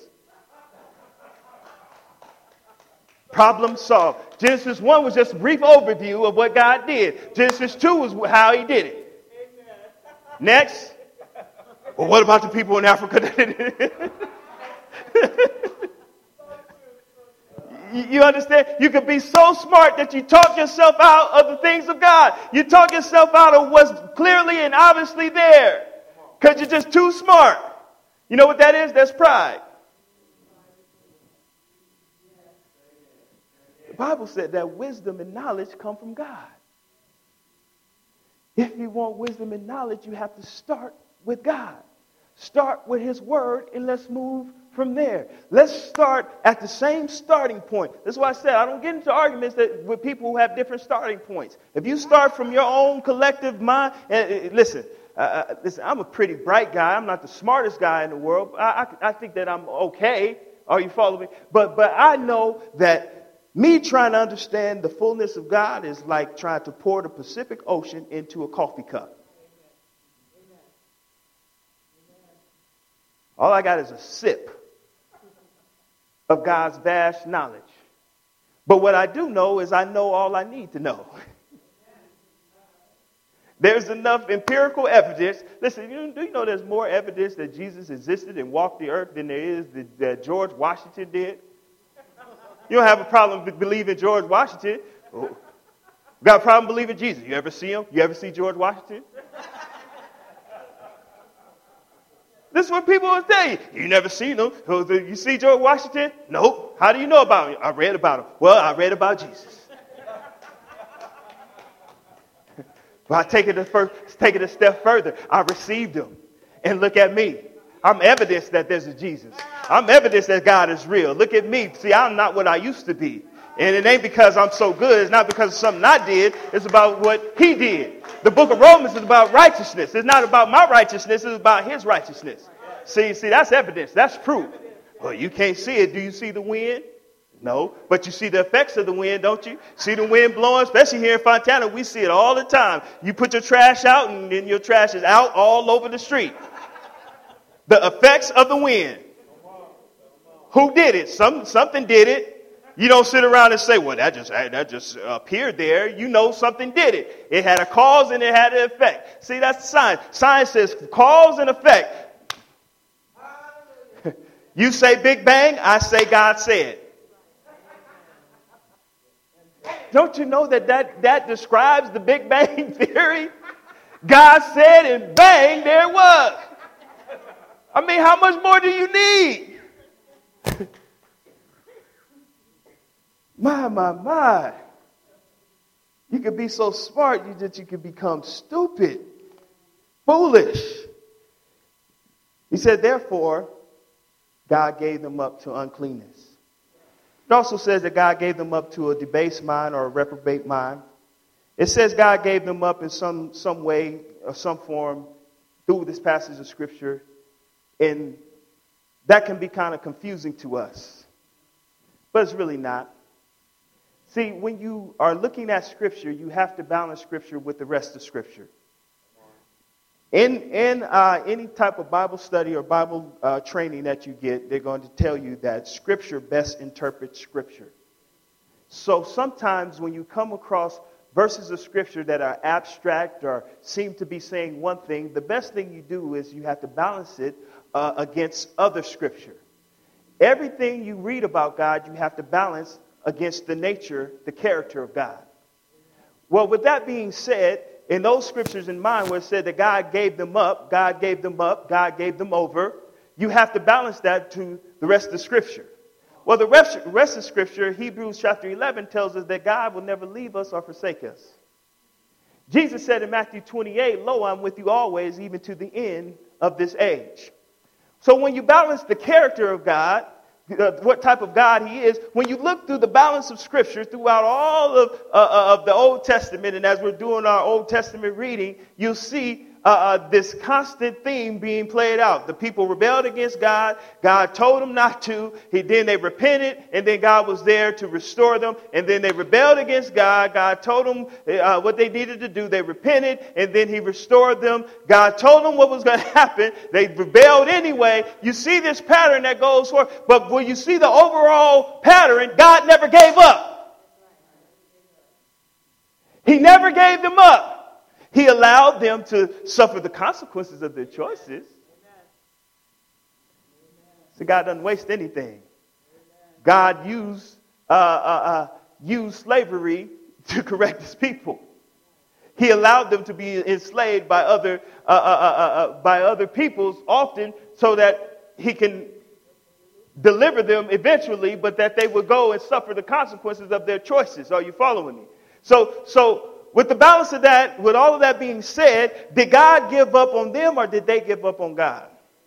Problem solved. Genesis 1 was just a brief overview of what God did. Genesis 2 was how he did it. Next. Well, what about the people in Africa? You understand? You can be so smart that you talk yourself out of the things of God. You talk yourself out of what's clearly and obviously there because you're just too smart. You know what that is? That's pride. The Bible said that wisdom and knowledge come from God. If you want wisdom and knowledge, you have to start with God. Start with his word and let's move from there. Let's start at the same starting point. That's why I said I don't get into arguments with people who have different starting points. If you start from your own collective mind, listen, I'm a pretty bright guy. I'm not the smartest guy in the world. I think that I'm okay. Are you following me? But I know that me trying to understand the fullness of God is like trying to pour the Pacific Ocean into a coffee cup. All I got is a sip of God's vast knowledge. But what I do know is I know all I need to know. There's enough empirical evidence. Listen, do you know there's more evidence that Jesus existed and walked the earth than there is that George Washington did? You don't have a problem believing George Washington. Oh. Got a problem believing Jesus. You ever see him? You ever see George Washington? This is what people will tell you. You never seen him. You see George Washington? Nope. How do you know about him? I read about him. Well, I read about Jesus. Well, I take it a step further. I received him. And look at me. I'm evidence that there's a Jesus. I'm evidence that God is real. Look at me. See, I'm not what I used to be. And it ain't because I'm so good. It's not because of something I did. It's about what he did. The book of Romans is about righteousness. It's not about my righteousness. It's about his righteousness. See, that's evidence. That's proof. Well, you can't see it. Do you see the wind? No. But you see the effects of the wind, don't you? See the wind blowing, especially here in Fontana. We see it all the time. You put your trash out and then your trash is out all over the street. The effects of the wind. Who did it? Something did it. You don't sit around and say, well, that just appeared there. You know something did it. It had a cause and it had an effect. See, that's science. Science says cause and effect. You say Big Bang, I say God said. Don't you know that describes the Big Bang theory? God said and bang, there it was. I mean, how much more do you need? My. You could be so smart that you could become stupid, foolish. He said, therefore, God gave them up to uncleanness. It also says that God gave them up to a debased mind or a reprobate mind. It says God gave them up in some way or some form through this passage of Scripture. And that can be kind of confusing to us. But it's really not. See, when you are looking at Scripture, you have to balance Scripture with the rest of Scripture. In any type of Bible study or Bible training that you get, they're going to tell you that Scripture best interprets Scripture. So sometimes when you come across verses of Scripture that are abstract or seem to be saying one thing, the best thing you do is you have to balance it against other Scripture. Everything you read about God, you have to balance against the nature, the character of God. Well, with that being said, in those scriptures in mind where it said that God gave them up, God gave them up, God gave them over, you have to balance that to the rest of the Scripture. Well, the rest of Scripture, Hebrews chapter 11, tells us that God will never leave us or forsake us. Jesus said in Matthew 28, lo, I'm with you always, even to the end of this age. So when you balance the character of God, what type of God he is, when you look through the balance of Scripture throughout all of the Old Testament, and as we're doing our Old Testament reading, you'll see this constant theme being played out. The people rebelled against God. God told them not to. Then they repented, and then God was there to restore them. And then they rebelled against God. God told them what they needed to do. They repented, and then he restored them. God told them what was going to happen. They rebelled anyway. You see this pattern that goes forth. But when you see the overall pattern, God never gave up. He never gave them up. He allowed them to suffer the consequences of their choices. So God doesn't waste anything. God used slavery to correct his people. He allowed them to be enslaved by other peoples often so that he can deliver them eventually, but that they would go and suffer the consequences of their choices. Are you following me? So with the balance of that, with all of that being said, did God give up on them or did they give up on God?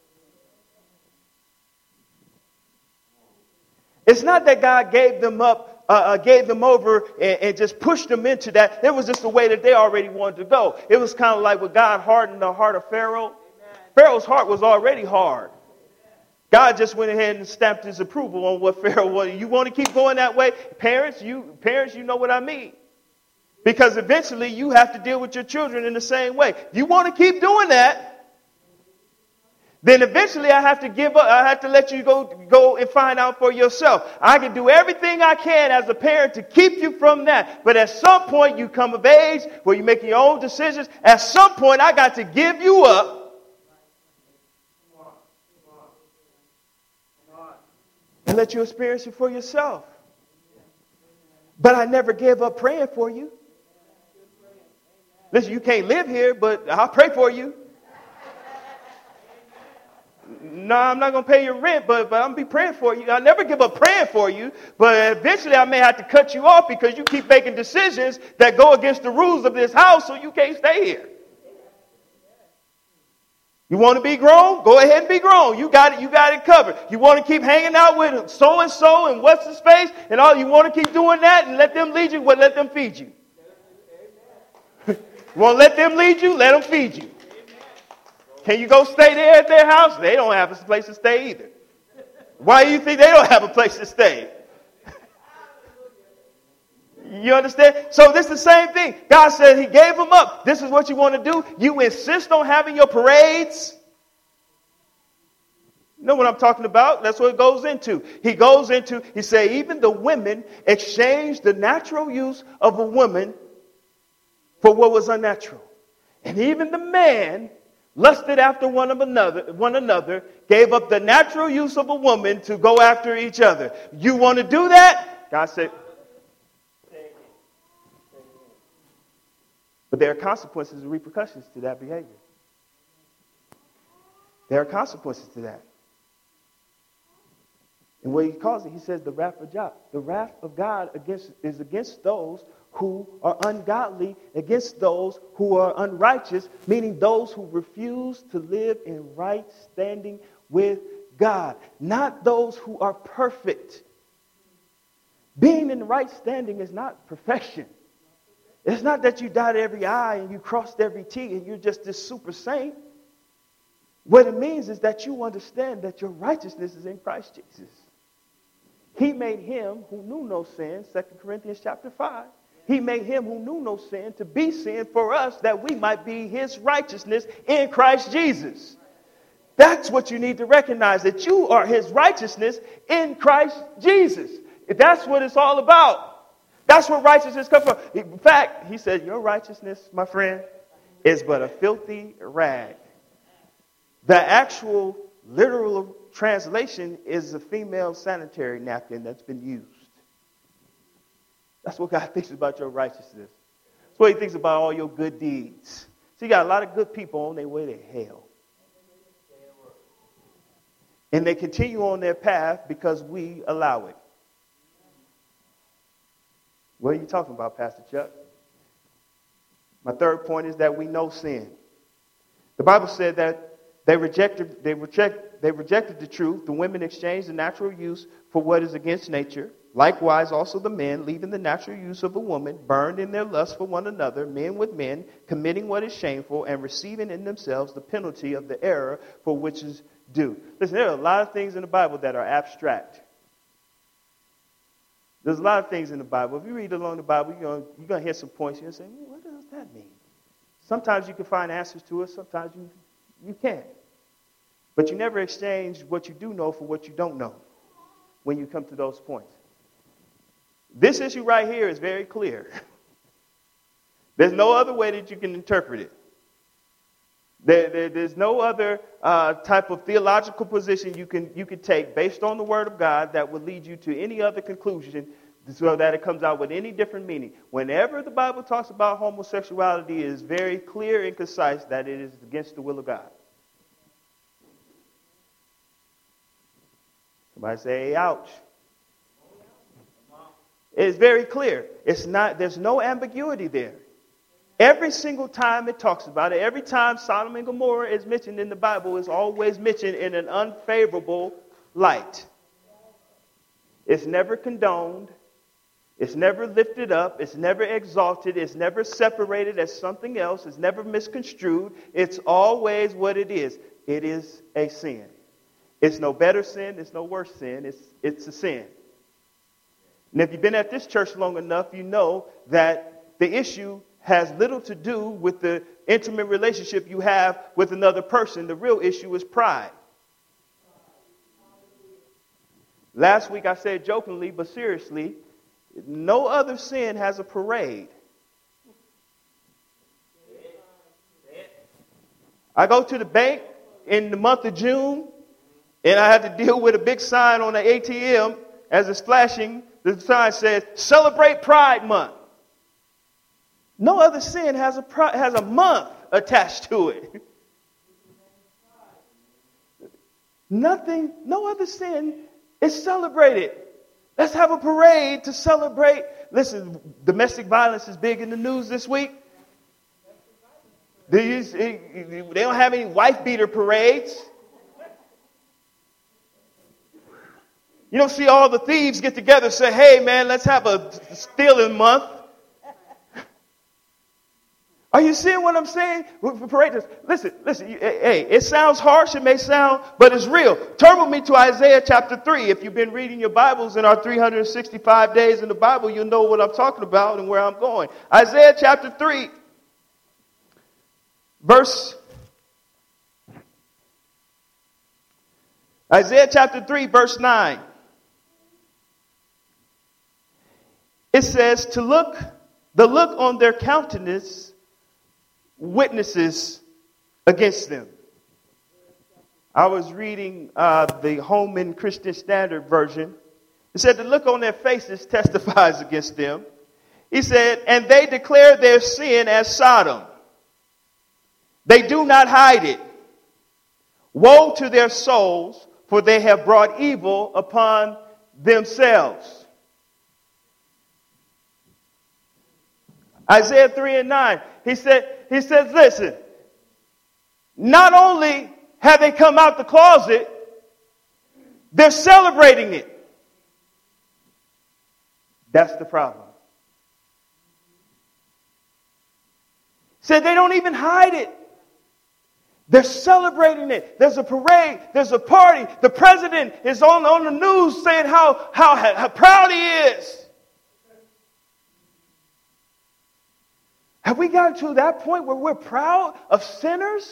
It's not that God gave them up, gave them over and just pushed them into that. It was just the way that they already wanted to go. It was kind of like when God hardened the heart of Pharaoh. Pharaoh's heart was already hard. God just went ahead and stamped his approval on what Pharaoh wanted. You want to keep going that way? Parents, you know what I mean. Because eventually you have to deal with your children in the same way. If you want to keep doing that, then eventually I have to give up. I have to let you go and find out for yourself. I can do everything I can as a parent to keep you from that. But at some point you come of age where you're making your own decisions. At some point I got to give you up. And let you experience it for yourself. But I never gave up praying for you. Listen, you can't live here, but I'll pray for you. No, I'm not going to pay your rent, but I'm going to be praying for you. I'll never give up praying for you, but eventually I may have to cut you off because you keep making decisions that go against the rules of this house, so you can't stay here. You want to be grown? Go ahead and be grown. You got it covered. You want to keep hanging out with so-and-so and what's his face and all, you want to keep doing that and let them lead you? Well, let them feed you. You want to let them lead you? Let them feed you. Can you go stay there at their house? They don't have a place to stay either. Why do you think they don't have a place to stay? You understand? So this is the same thing. God said he gave them up. This is what you want to do. You insist on having your parades. You know what I'm talking about? That's what it goes into. He said, even the women exchanged the natural use of a woman for what was unnatural. And even the man lusted after one another, gave up the natural use of a woman to go after each other. You want to do that? God said, but there are consequences and repercussions to that behavior. There are consequences to that. And what he calls it, he says the wrath of God. The wrath of God is against those who are ungodly, against those who are unrighteous, meaning those who refuse to live in right standing with God, not those who are perfect. Being in right standing is not perfection. It's not that you dotted every I and you crossed every T and you're just this super saint. What it means is that you understand that your righteousness is in Christ Jesus. He made him who knew no sin, 2 Corinthians chapter 5. He made him who knew no sin to be sin for us that we might be his righteousness in Christ Jesus. That's what you need to recognize, that you are his righteousness in Christ Jesus. That's what it's all about. That's where righteousness comes from. In fact, he said, your righteousness, my friend, is but a filthy rag. The actual literal translation is a female sanitary napkin that's been used. That's what God thinks about your righteousness. That's what he thinks about all your good deeds. So you got a lot of good people on their way to hell. And they continue on their path because we allow it. What are you talking about, Pastor Chuck? My third point is that we know sin. The Bible said that they rejected the truth. The women exchanged the natural use for what is against nature. Likewise, also the men, leaving the natural use of a woman, burned in their lust for one another, men with men, committing what is shameful, and receiving in themselves the penalty of the error for which is due. Listen, there are a lot of things in the Bible that are abstract. There's a lot of things in the Bible. If you read along the Bible, you're going to hear some points. You're going to say, what does that mean? Sometimes you can find answers to it. Sometimes you can't. But you never exchange what you do know for what you don't know when you come to those points. This issue right here is very clear. There's no other way that you can interpret it. There's no other type of theological position you can take based on the Word of God that would lead you to any other conclusion so that it comes out with any different meaning. Whenever the Bible talks about homosexuality, it is very clear and concise that it is against the will of God. Somebody say, ouch. It's very clear. There's no ambiguity there. Every single time it talks about it, every time Sodom and Gomorrah is mentioned in the Bible, it's always mentioned in an unfavorable light. It's never condoned. It's never lifted up. It's never exalted. It's never separated as something else. It's never misconstrued. It's always what it is. It is a sin. It's no better sin. It's no worse sin. It's a sin. And if you've been at this church long enough, you know that the issue has little to do with the intimate relationship you have with another person. The real issue is pride. Last week I said jokingly, but seriously, no other sin has a parade. I go to the bank in the month of June, and I have to deal with a big sign on the ATM as it's flashing. The sign says, "Celebrate Pride Month." No other sin has a month attached to it. No other sin is celebrated. Let's have a parade to celebrate. Listen, domestic violence is big in the news this week. They don't have any wife beater parades. You don't see all the thieves get together and say, "Hey man, let's have a stealing month." Are you seeing what I'm saying? Listen. Hey, it sounds harsh. It may sound, but it's real. Turn with me to Isaiah chapter 3. If you've been reading your Bibles in our 365 days in the Bible, you'll know what I'm talking about and where I'm going. Isaiah chapter 3, verse 9. It says, the look on their countenance witnesses against them. I was reading the Holman Christian Standard Version. It said, the look on their faces testifies against them. He said, and they declare their sin as Sodom. They do not hide it. Woe to their souls, for they have brought evil upon themselves. Isaiah 3:9. He says, listen, not only have they come out the closet, they're celebrating it. That's the problem. Said they don't even hide it. They're celebrating it. There's a parade. There's a party. The president is on the news saying how proud he is. Have we gotten to that point where we're proud of sinners?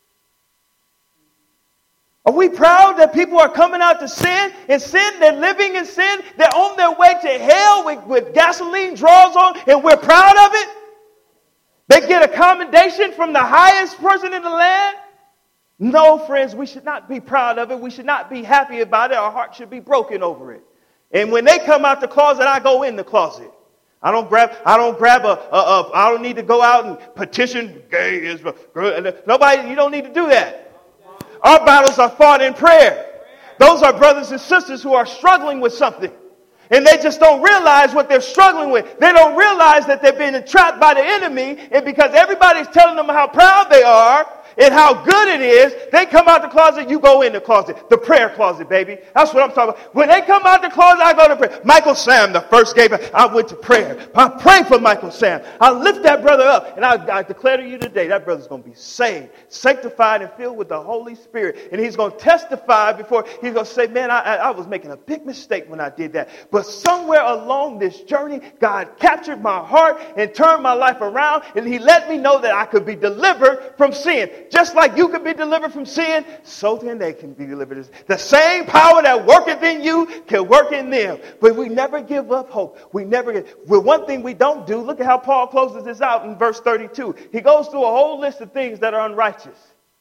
Are we proud that people are coming out to sin? In sin, they're living in sin. They're on their way to hell with gasoline draws on, and we're proud of it? They get a commendation from the highest person in the land? No, friends, we should not be proud of it. We should not be happy about it. Our heart should be broken over it. And when they come out the closet, I go in the closet. I don't need to go out and petition gay Israel. Nobody, you don't need to do that. Our battles are fought in prayer. Those are brothers and sisters who are struggling with something. And they just don't realize what they're struggling with. They don't realize that they've been entrapped by the enemy. And because everybody's telling them how proud they are and how good it is, they come out the closet, you go in the closet. The prayer closet, baby. That's what I'm talking about. When they come out the closet, I go to prayer. Michael Sam, the first gave it, I went to prayer. I pray for Michael Sam. I lift that brother up. And I declare to you today, that brother's going to be saved, sanctified, and filled with the Holy Spirit. And he's going to testify before, he's going to say, man, I was making a big mistake when I did that. But somewhere along this journey, God captured my heart and turned my life around. And he let me know that I could be delivered from sin. Just like you can be delivered from sin, so then they can be delivered. The same power that worketh in you can work in them. But we never give up hope. One thing we don't do, look at how Paul closes this out in verse 32. He goes through a whole list of things that are unrighteous.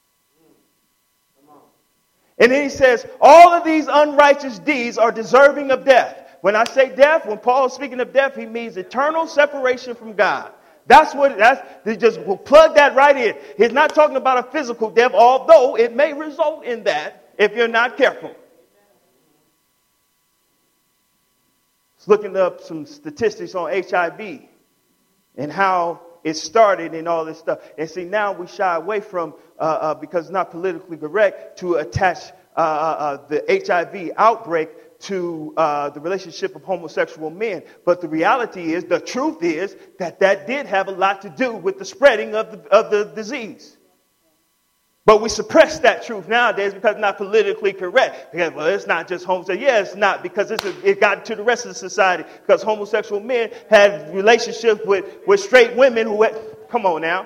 And then he says, all of these unrighteous deeds are deserving of death. When I say death, when Paul is speaking of death, he means eternal separation from God. They just will plug that right in. He's not talking about a physical death, although it may result in that if you're not careful. It's looking up some statistics on HIV and how it started and all this stuff. And see, now we shy away from, because it's not politically correct, to attach the HIV outbreak to the relationship of homosexual men. But the reality is, the truth is, that did have a lot to do with the spreading of the disease. But we suppress that truth nowadays because it's not politically correct. Because, well, it's not just homosexual. Yeah, it's not, because it got to the rest of the society. Because homosexual men had relationships with straight women who had... Come on now.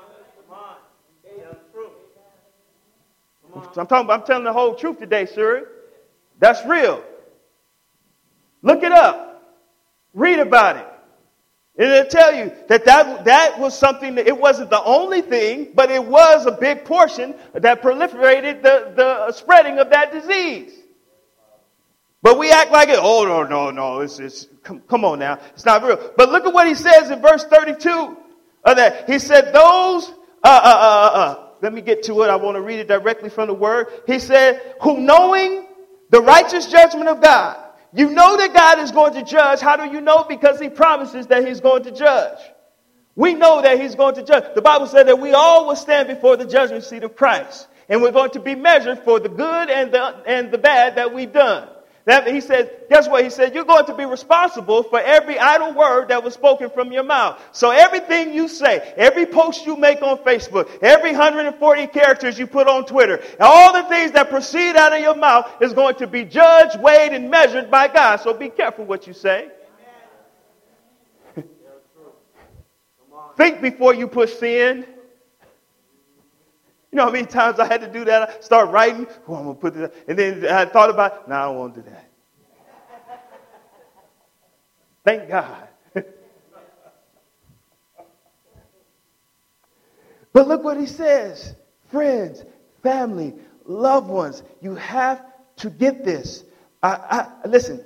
I'm telling the whole truth today, sir. That's real. Look it up. Read about it. And it'll tell you that was something that it wasn't the only thing, but it was a big portion that proliferated the spreading of that disease. But we act like it. Oh, no. Come on now. It's not real. But look at what he says in verse 32 of that. He said, those, let me get to it. I want to read it directly from the word. He said, who knowing the righteous judgment of God. You know that God is going to judge. How do you know? Because he promises that he's going to judge. We know that he's going to judge. The Bible said that we all will stand before the judgment seat of Christ. And we're going to be measured for the good and the bad that we've done. He said, guess what? He said, you're going to be responsible for every idle word that was spoken from your mouth. So everything you say, every post you make on Facebook, every 140 characters you put on Twitter, all the things that proceed out of your mouth is going to be judged, weighed, and measured by God. So be careful what you say. Think before you push sin. You know how many times I had to do that? I start writing. Oh, I'm going to put this. And then I thought about, no, I don't want to do that. Thank God. But look what he says. Friends, family, loved ones, you have to get this. Listen,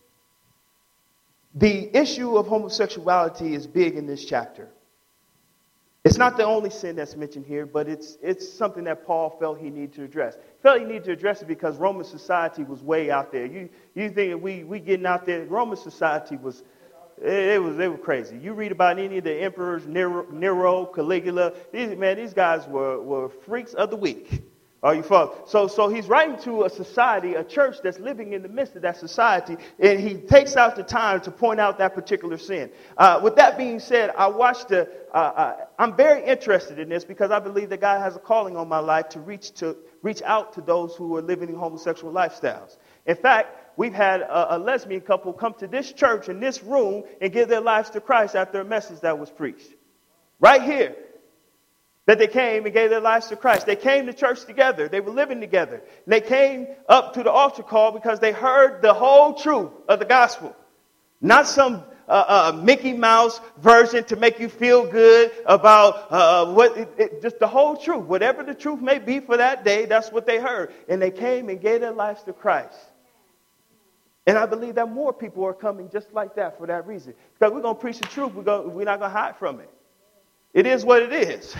the issue of homosexuality is big in this chapter. It's not the only sin that's mentioned here, but it's something that Paul felt he needed to address. He felt he needed to address it because Roman society was way out there. You think we getting out there? Roman society they were crazy. You read about any of the emperors, Nero, Caligula. These guys were freaks of the week. Are you following? So he's writing to a society, a church that's living in the midst of that society, and he takes out the time to point out that particular sin. With that being said, I'm very interested in this because I believe that God has a calling on my life to reach out to those who are living in homosexual lifestyles. In fact, we've had a lesbian couple come to this church in this room and give their lives to Christ after a message that was preached. Right here. That they came and gave their lives to Christ. They came to church together. They were living together. And they came up to the altar call because they heard the whole truth of the gospel. Not some Mickey Mouse version to make you feel good about just the whole truth. Whatever the truth may be for that day, that's what they heard. And they came and gave their lives to Christ. And I believe that more people are coming just like that for that reason. Because we're going to preach the truth. We're not going to hide from it. It is what it is.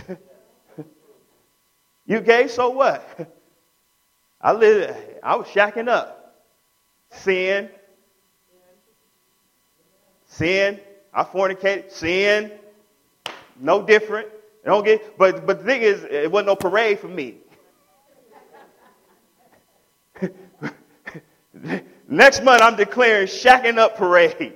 You gay, so what? I was shacking up. Sin. I fornicated. Sin. No different. But the thing is, it wasn't no parade for me. Next month, I'm declaring shacking up parade.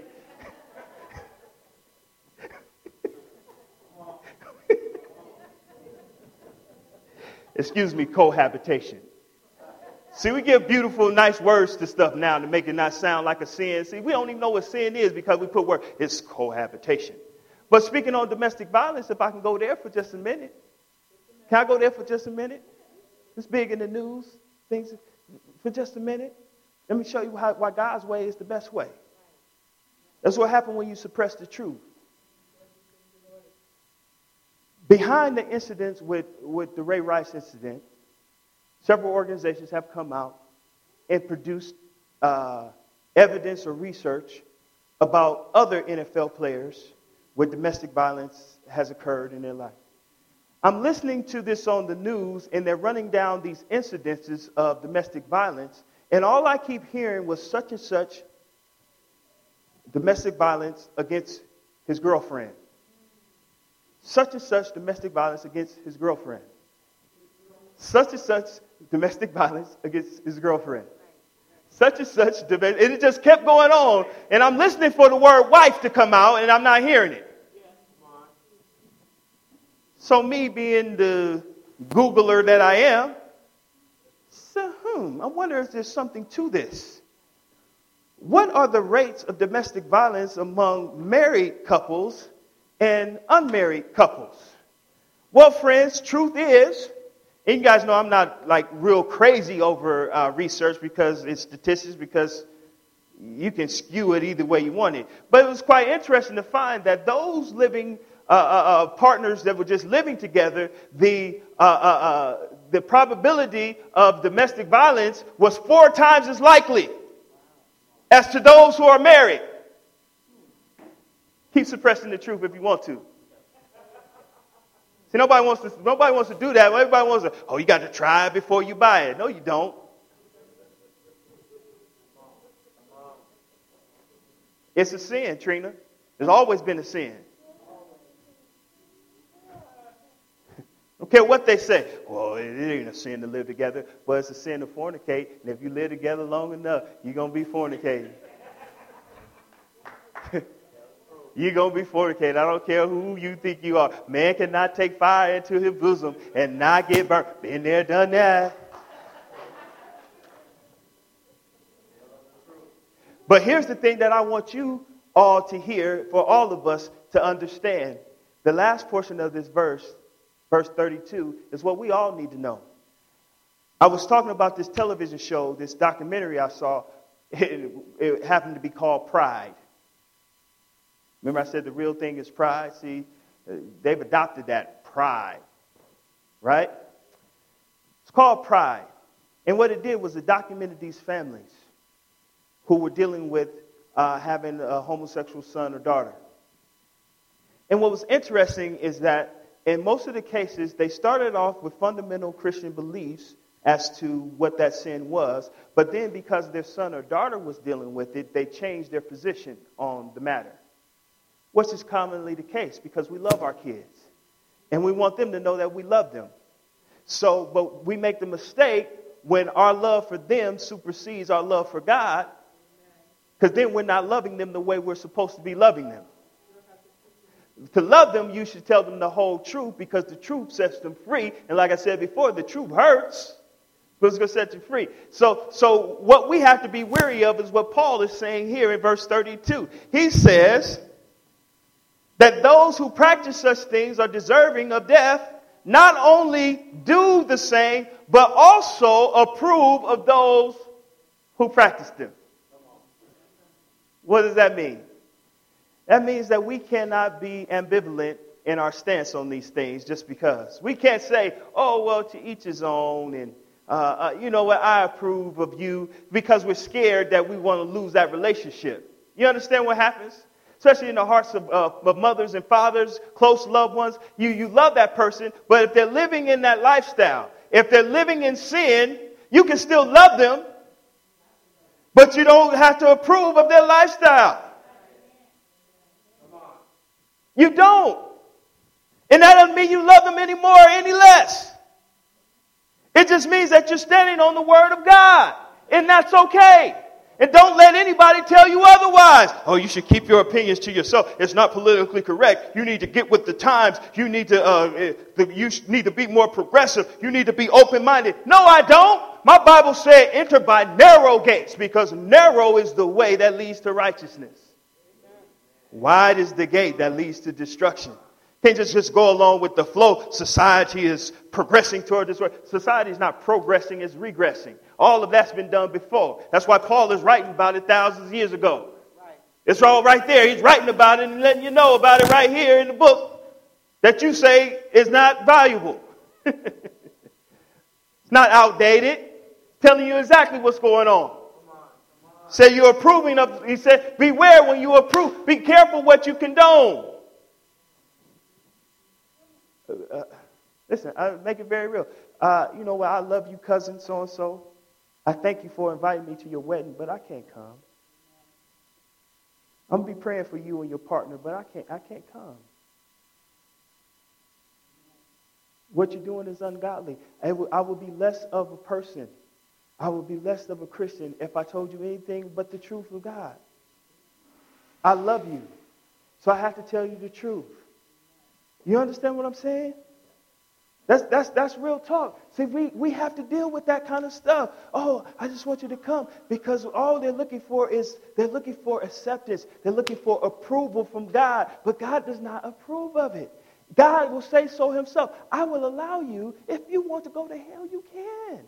Excuse me, cohabitation. See, we give beautiful, nice words to stuff now to make it not sound like a sin. See, we don't even know what sin is because we put word. It's cohabitation. But speaking on domestic violence, if I can go there for just a minute. Can I go there for just a minute? It's big in the news. Things for just a minute. Let me show you why God's way is the best way. That's what happened when you suppress the truth. Behind the incidents with the Ray Rice incident, several organizations have come out and produced evidence or research about other NFL players where domestic violence has occurred in their life. I'm listening to this on the news, and they're running down these incidences of domestic violence, and all I keep hearing was such and such domestic violence against his girlfriend. Such and such domestic violence against his girlfriend. Such and such domestic violence against his girlfriend. Such and such, and it just kept going on, and I'm listening for the word wife to come out, and I'm not hearing it. So me being the Googler that I am, said, I wonder if there's something to this. What are the rates of domestic violence among married couples and unmarried couples? Well, friends, truth is, and you guys know I'm not like real crazy over research because it's statistics, because you can skew it either way you want it. But it was quite interesting to find that those living partners that were just living together, the probability of domestic violence was 4 times as likely as to those who are married. Keep suppressing the truth if you want to. See, nobody wants to do that. Everybody wants to, you got to try it before you buy it. No, you don't. It's a sin, Trina. There's always been a sin. Don't care what they say. Well, it ain't a sin to live together. Well, it's a sin to fornicate. And if you live together long enough, you're going to be fornicating. You're going to be fornicating. I don't care who you think you are. Man cannot take fire into his bosom and not get burnt. Been there, done that. But here's the thing that I want you all to hear, for all of us to understand. The last portion of this verse 32, is what we all need to know. I was talking about this television show, this documentary I saw. It happened to be called Pride. Remember I said the real thing is pride? See, they've adopted that pride, right? It's called Pride. And what it did was it documented these families who were dealing with having a homosexual son or daughter. And what was interesting is that in most of the cases, they started off with fundamental Christian beliefs as to what that sin was. But then because their son or daughter was dealing with it, they changed their position on the matter. Which is commonly the case because we love our kids. And we want them to know that we love them. But we make the mistake when our love for them supersedes our love for God. Because then we're not loving them the way we're supposed to be loving them. To love them, you should tell them the whole truth because the truth sets them free. And like I said before, the truth hurts, but it's going to set you free. So what we have to be wary of is what Paul is saying here in verse 32. He says that those who practice such things are deserving of death, not only do the same, but also approve of those who practice them. What does that mean? That means that we cannot be ambivalent in our stance on these things just because. We can't say, to each his own, and you know what, I approve of you, because we're scared that we want to lose that relationship. You understand what happens? Especially in the hearts of mothers and fathers, close loved ones. You love that person, but if they're living in that lifestyle, if they're living in sin, you can still love them, but you don't have to approve of their lifestyle. You don't. And that doesn't mean you love them anymore or any less. It just means that you're standing on the word of God. And that's okay. And don't let anybody tell you otherwise. You should keep your opinions to yourself. It's not politically correct. You need to get with the times. You need to be more progressive. You need to be open-minded. No, I don't. My Bible said enter by narrow gates, because narrow is the way that leads to righteousness. Wide is the gate that leads to destruction. Can't just go along with the flow. Society is progressing toward this way. Society is not progressing, it's regressing. All of that's been done before. That's why Paul is writing about it thousands of years ago. Right. It's all right there. He's writing about it and letting you know about it right here in the book that you say is not valuable. It's not outdated. It's telling you exactly what's going on. Say you're approving of, he said, beware when you approve. Be careful what you condone. Listen, I make it very real. You know what? I love you, cousin so-and-so. I thank you for inviting me to your wedding, but I can't come. I'm going to be praying for you and your partner, but I can't come. What you're doing is ungodly. I will be less of a person. I would be less of a Christian if I told you anything but the truth of God. I love you, so I have to tell you the truth. You understand what I'm saying? That's real talk. See, we have to deal with that kind of stuff. Oh, I just want you to come, because all they're looking for is acceptance. They're looking for approval from God, but God does not approve of it. God will say so himself. I will allow you. If you want to go to hell, you can.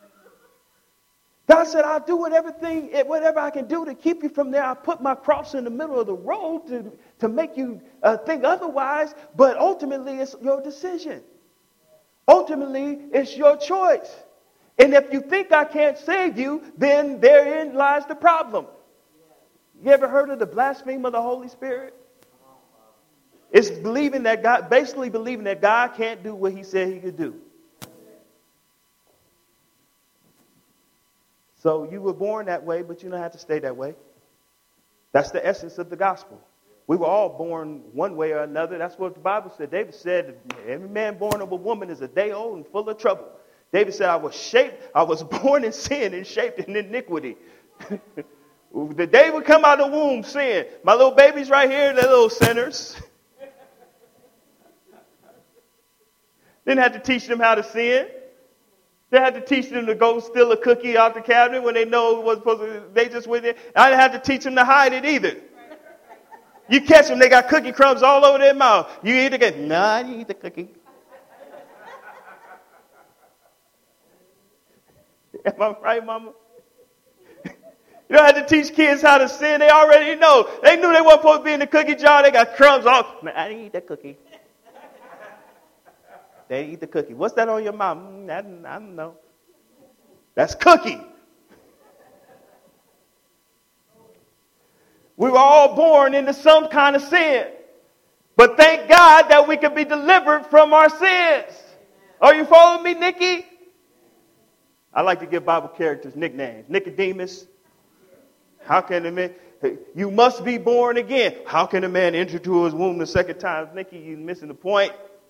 God said, I'll do whatever I can do to keep you from there. I put my cross in the middle of the road to make you think otherwise, but ultimately it's your decision. Ultimately, it's your choice. And if you think I can't save you, then therein lies the problem. You ever heard of the blasphemy of the Holy Spirit? It's basically believing that God can't do what he said he could do. So you were born that way, but you don't have to stay that way. That's the essence of the gospel. We were all born one way or another. That's what the Bible said. David said, every man born of a woman is a day old and full of trouble. David said, I was born in sin and shaped in iniquity. The day would come out of the womb, sin. My little babies right here, they're little sinners. Didn't have to teach them how to sin. They had to teach them to go steal a cookie out the cabinet when they know it wasn't supposed to. They just went there. I didn't have to teach them to hide it either. You catch them, they got cookie crumbs all over their mouth. You eat the cookie. No, I didn't eat the cookie. Am I right, Mama? You don't have to teach kids how to sin. They already know. They knew they weren't supposed to be in the cookie jar. They got crumbs all. Man, I didn't eat that cookie. They eat the cookie. What's that on your mouth? I don't know. That's cookie. We were all born into some kind of sin. But thank God that we can be delivered from our sins. Are you following me, Nikki? I like to give Bible characters nicknames. Nicodemus. How can a man... You must be born again. How can a man enter to his womb the second time? Nikki, you're missing the point.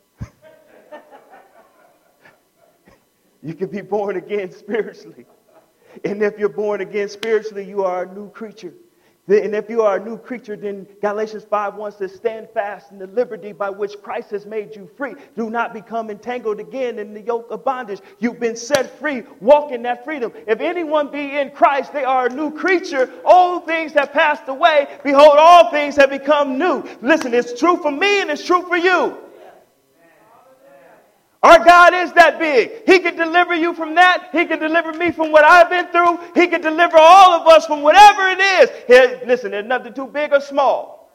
You can be born again spiritually. And if you're born again spiritually, you are a new creature. And if you are a new creature, then Galatians 5:1 says, stand fast in the liberty by which Christ has made you free. Do not become entangled again in the yoke of bondage. You've been set free. Walk in that freedom. If anyone be in Christ, they are a new creature. Old things have passed away. Behold, all things have become new. Listen, it's true for me and it's true for you. Our God is that big. He can deliver you from that. He can deliver me from what I've been through. He can deliver all of us from whatever it is. Here, listen, there's nothing too big or small.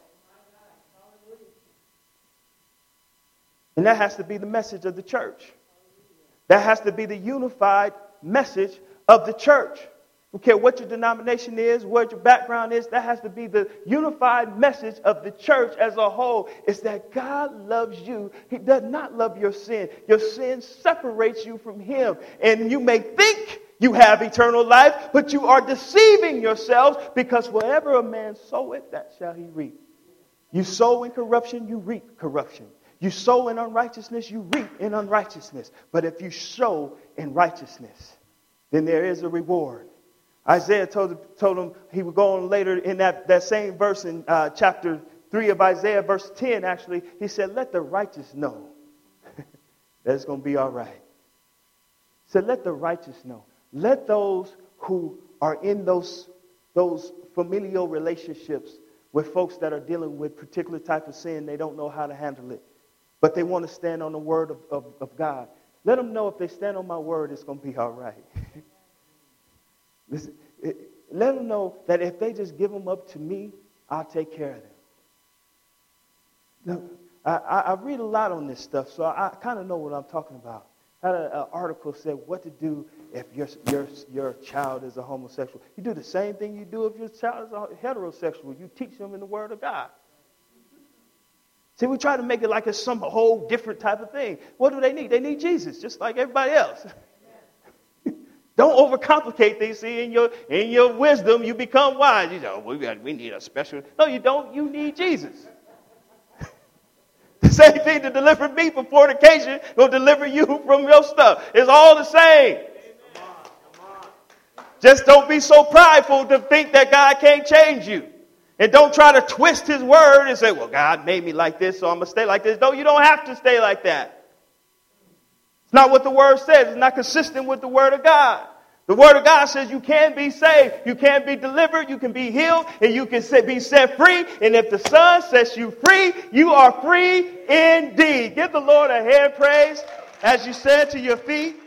And that has to be the message of the church. That has to be the unified message of the church. I don't care what your denomination is, what your background is, that has to be the unified message of the church as a whole. Is that God loves you. He does not love your sin. Your sin separates you from him. And you may think you have eternal life, but you are deceiving yourselves, because whatever a man soweth, that shall he reap. You sow in corruption, you reap corruption. You sow in unrighteousness, you reap in unrighteousness. But if you sow in righteousness, then there is a reward. Isaiah told him, he would go on later in that same verse in chapter 3 of Isaiah, verse 10 actually. He said, let the righteous know that it's going to be all right. He said, let the righteous know. Let those who are in those familial relationships with folks that are dealing with particular type of sin, they don't know how to handle it, but they want to stand on the word of God. Let them know if they stand on my word, it's going to be all right. Listen, let them know that if they just give them up to me, I'll take care of them. Now, I read a lot on this stuff, so I kind of know what I'm talking about. had an article said what to do if your child is a homosexual. You do the same thing you do if your child is a heterosexual. You teach them in the Word of God. See, we try to make it like it's some whole different type of thing. What do they need? They need Jesus, just like everybody else. Don't overcomplicate things. See, in your wisdom, you become wise. You say, oh, we need a special. No, you don't. You need Jesus. The same thing to deliver me from fornication will deliver you from your stuff. It's all the same. Just don't be so prideful to think that God can't change you. And don't try to twist his word and say, well, God made me like this, so I'm going to stay like this. No, you don't have to stay like that. It's not what the word says. It's not consistent with the word of God. The word of God says you can be saved, you can be delivered, you can be healed, and you can be set free. And if the Son sets you free, you are free indeed. Give the Lord a hand praise as you stand to your feet.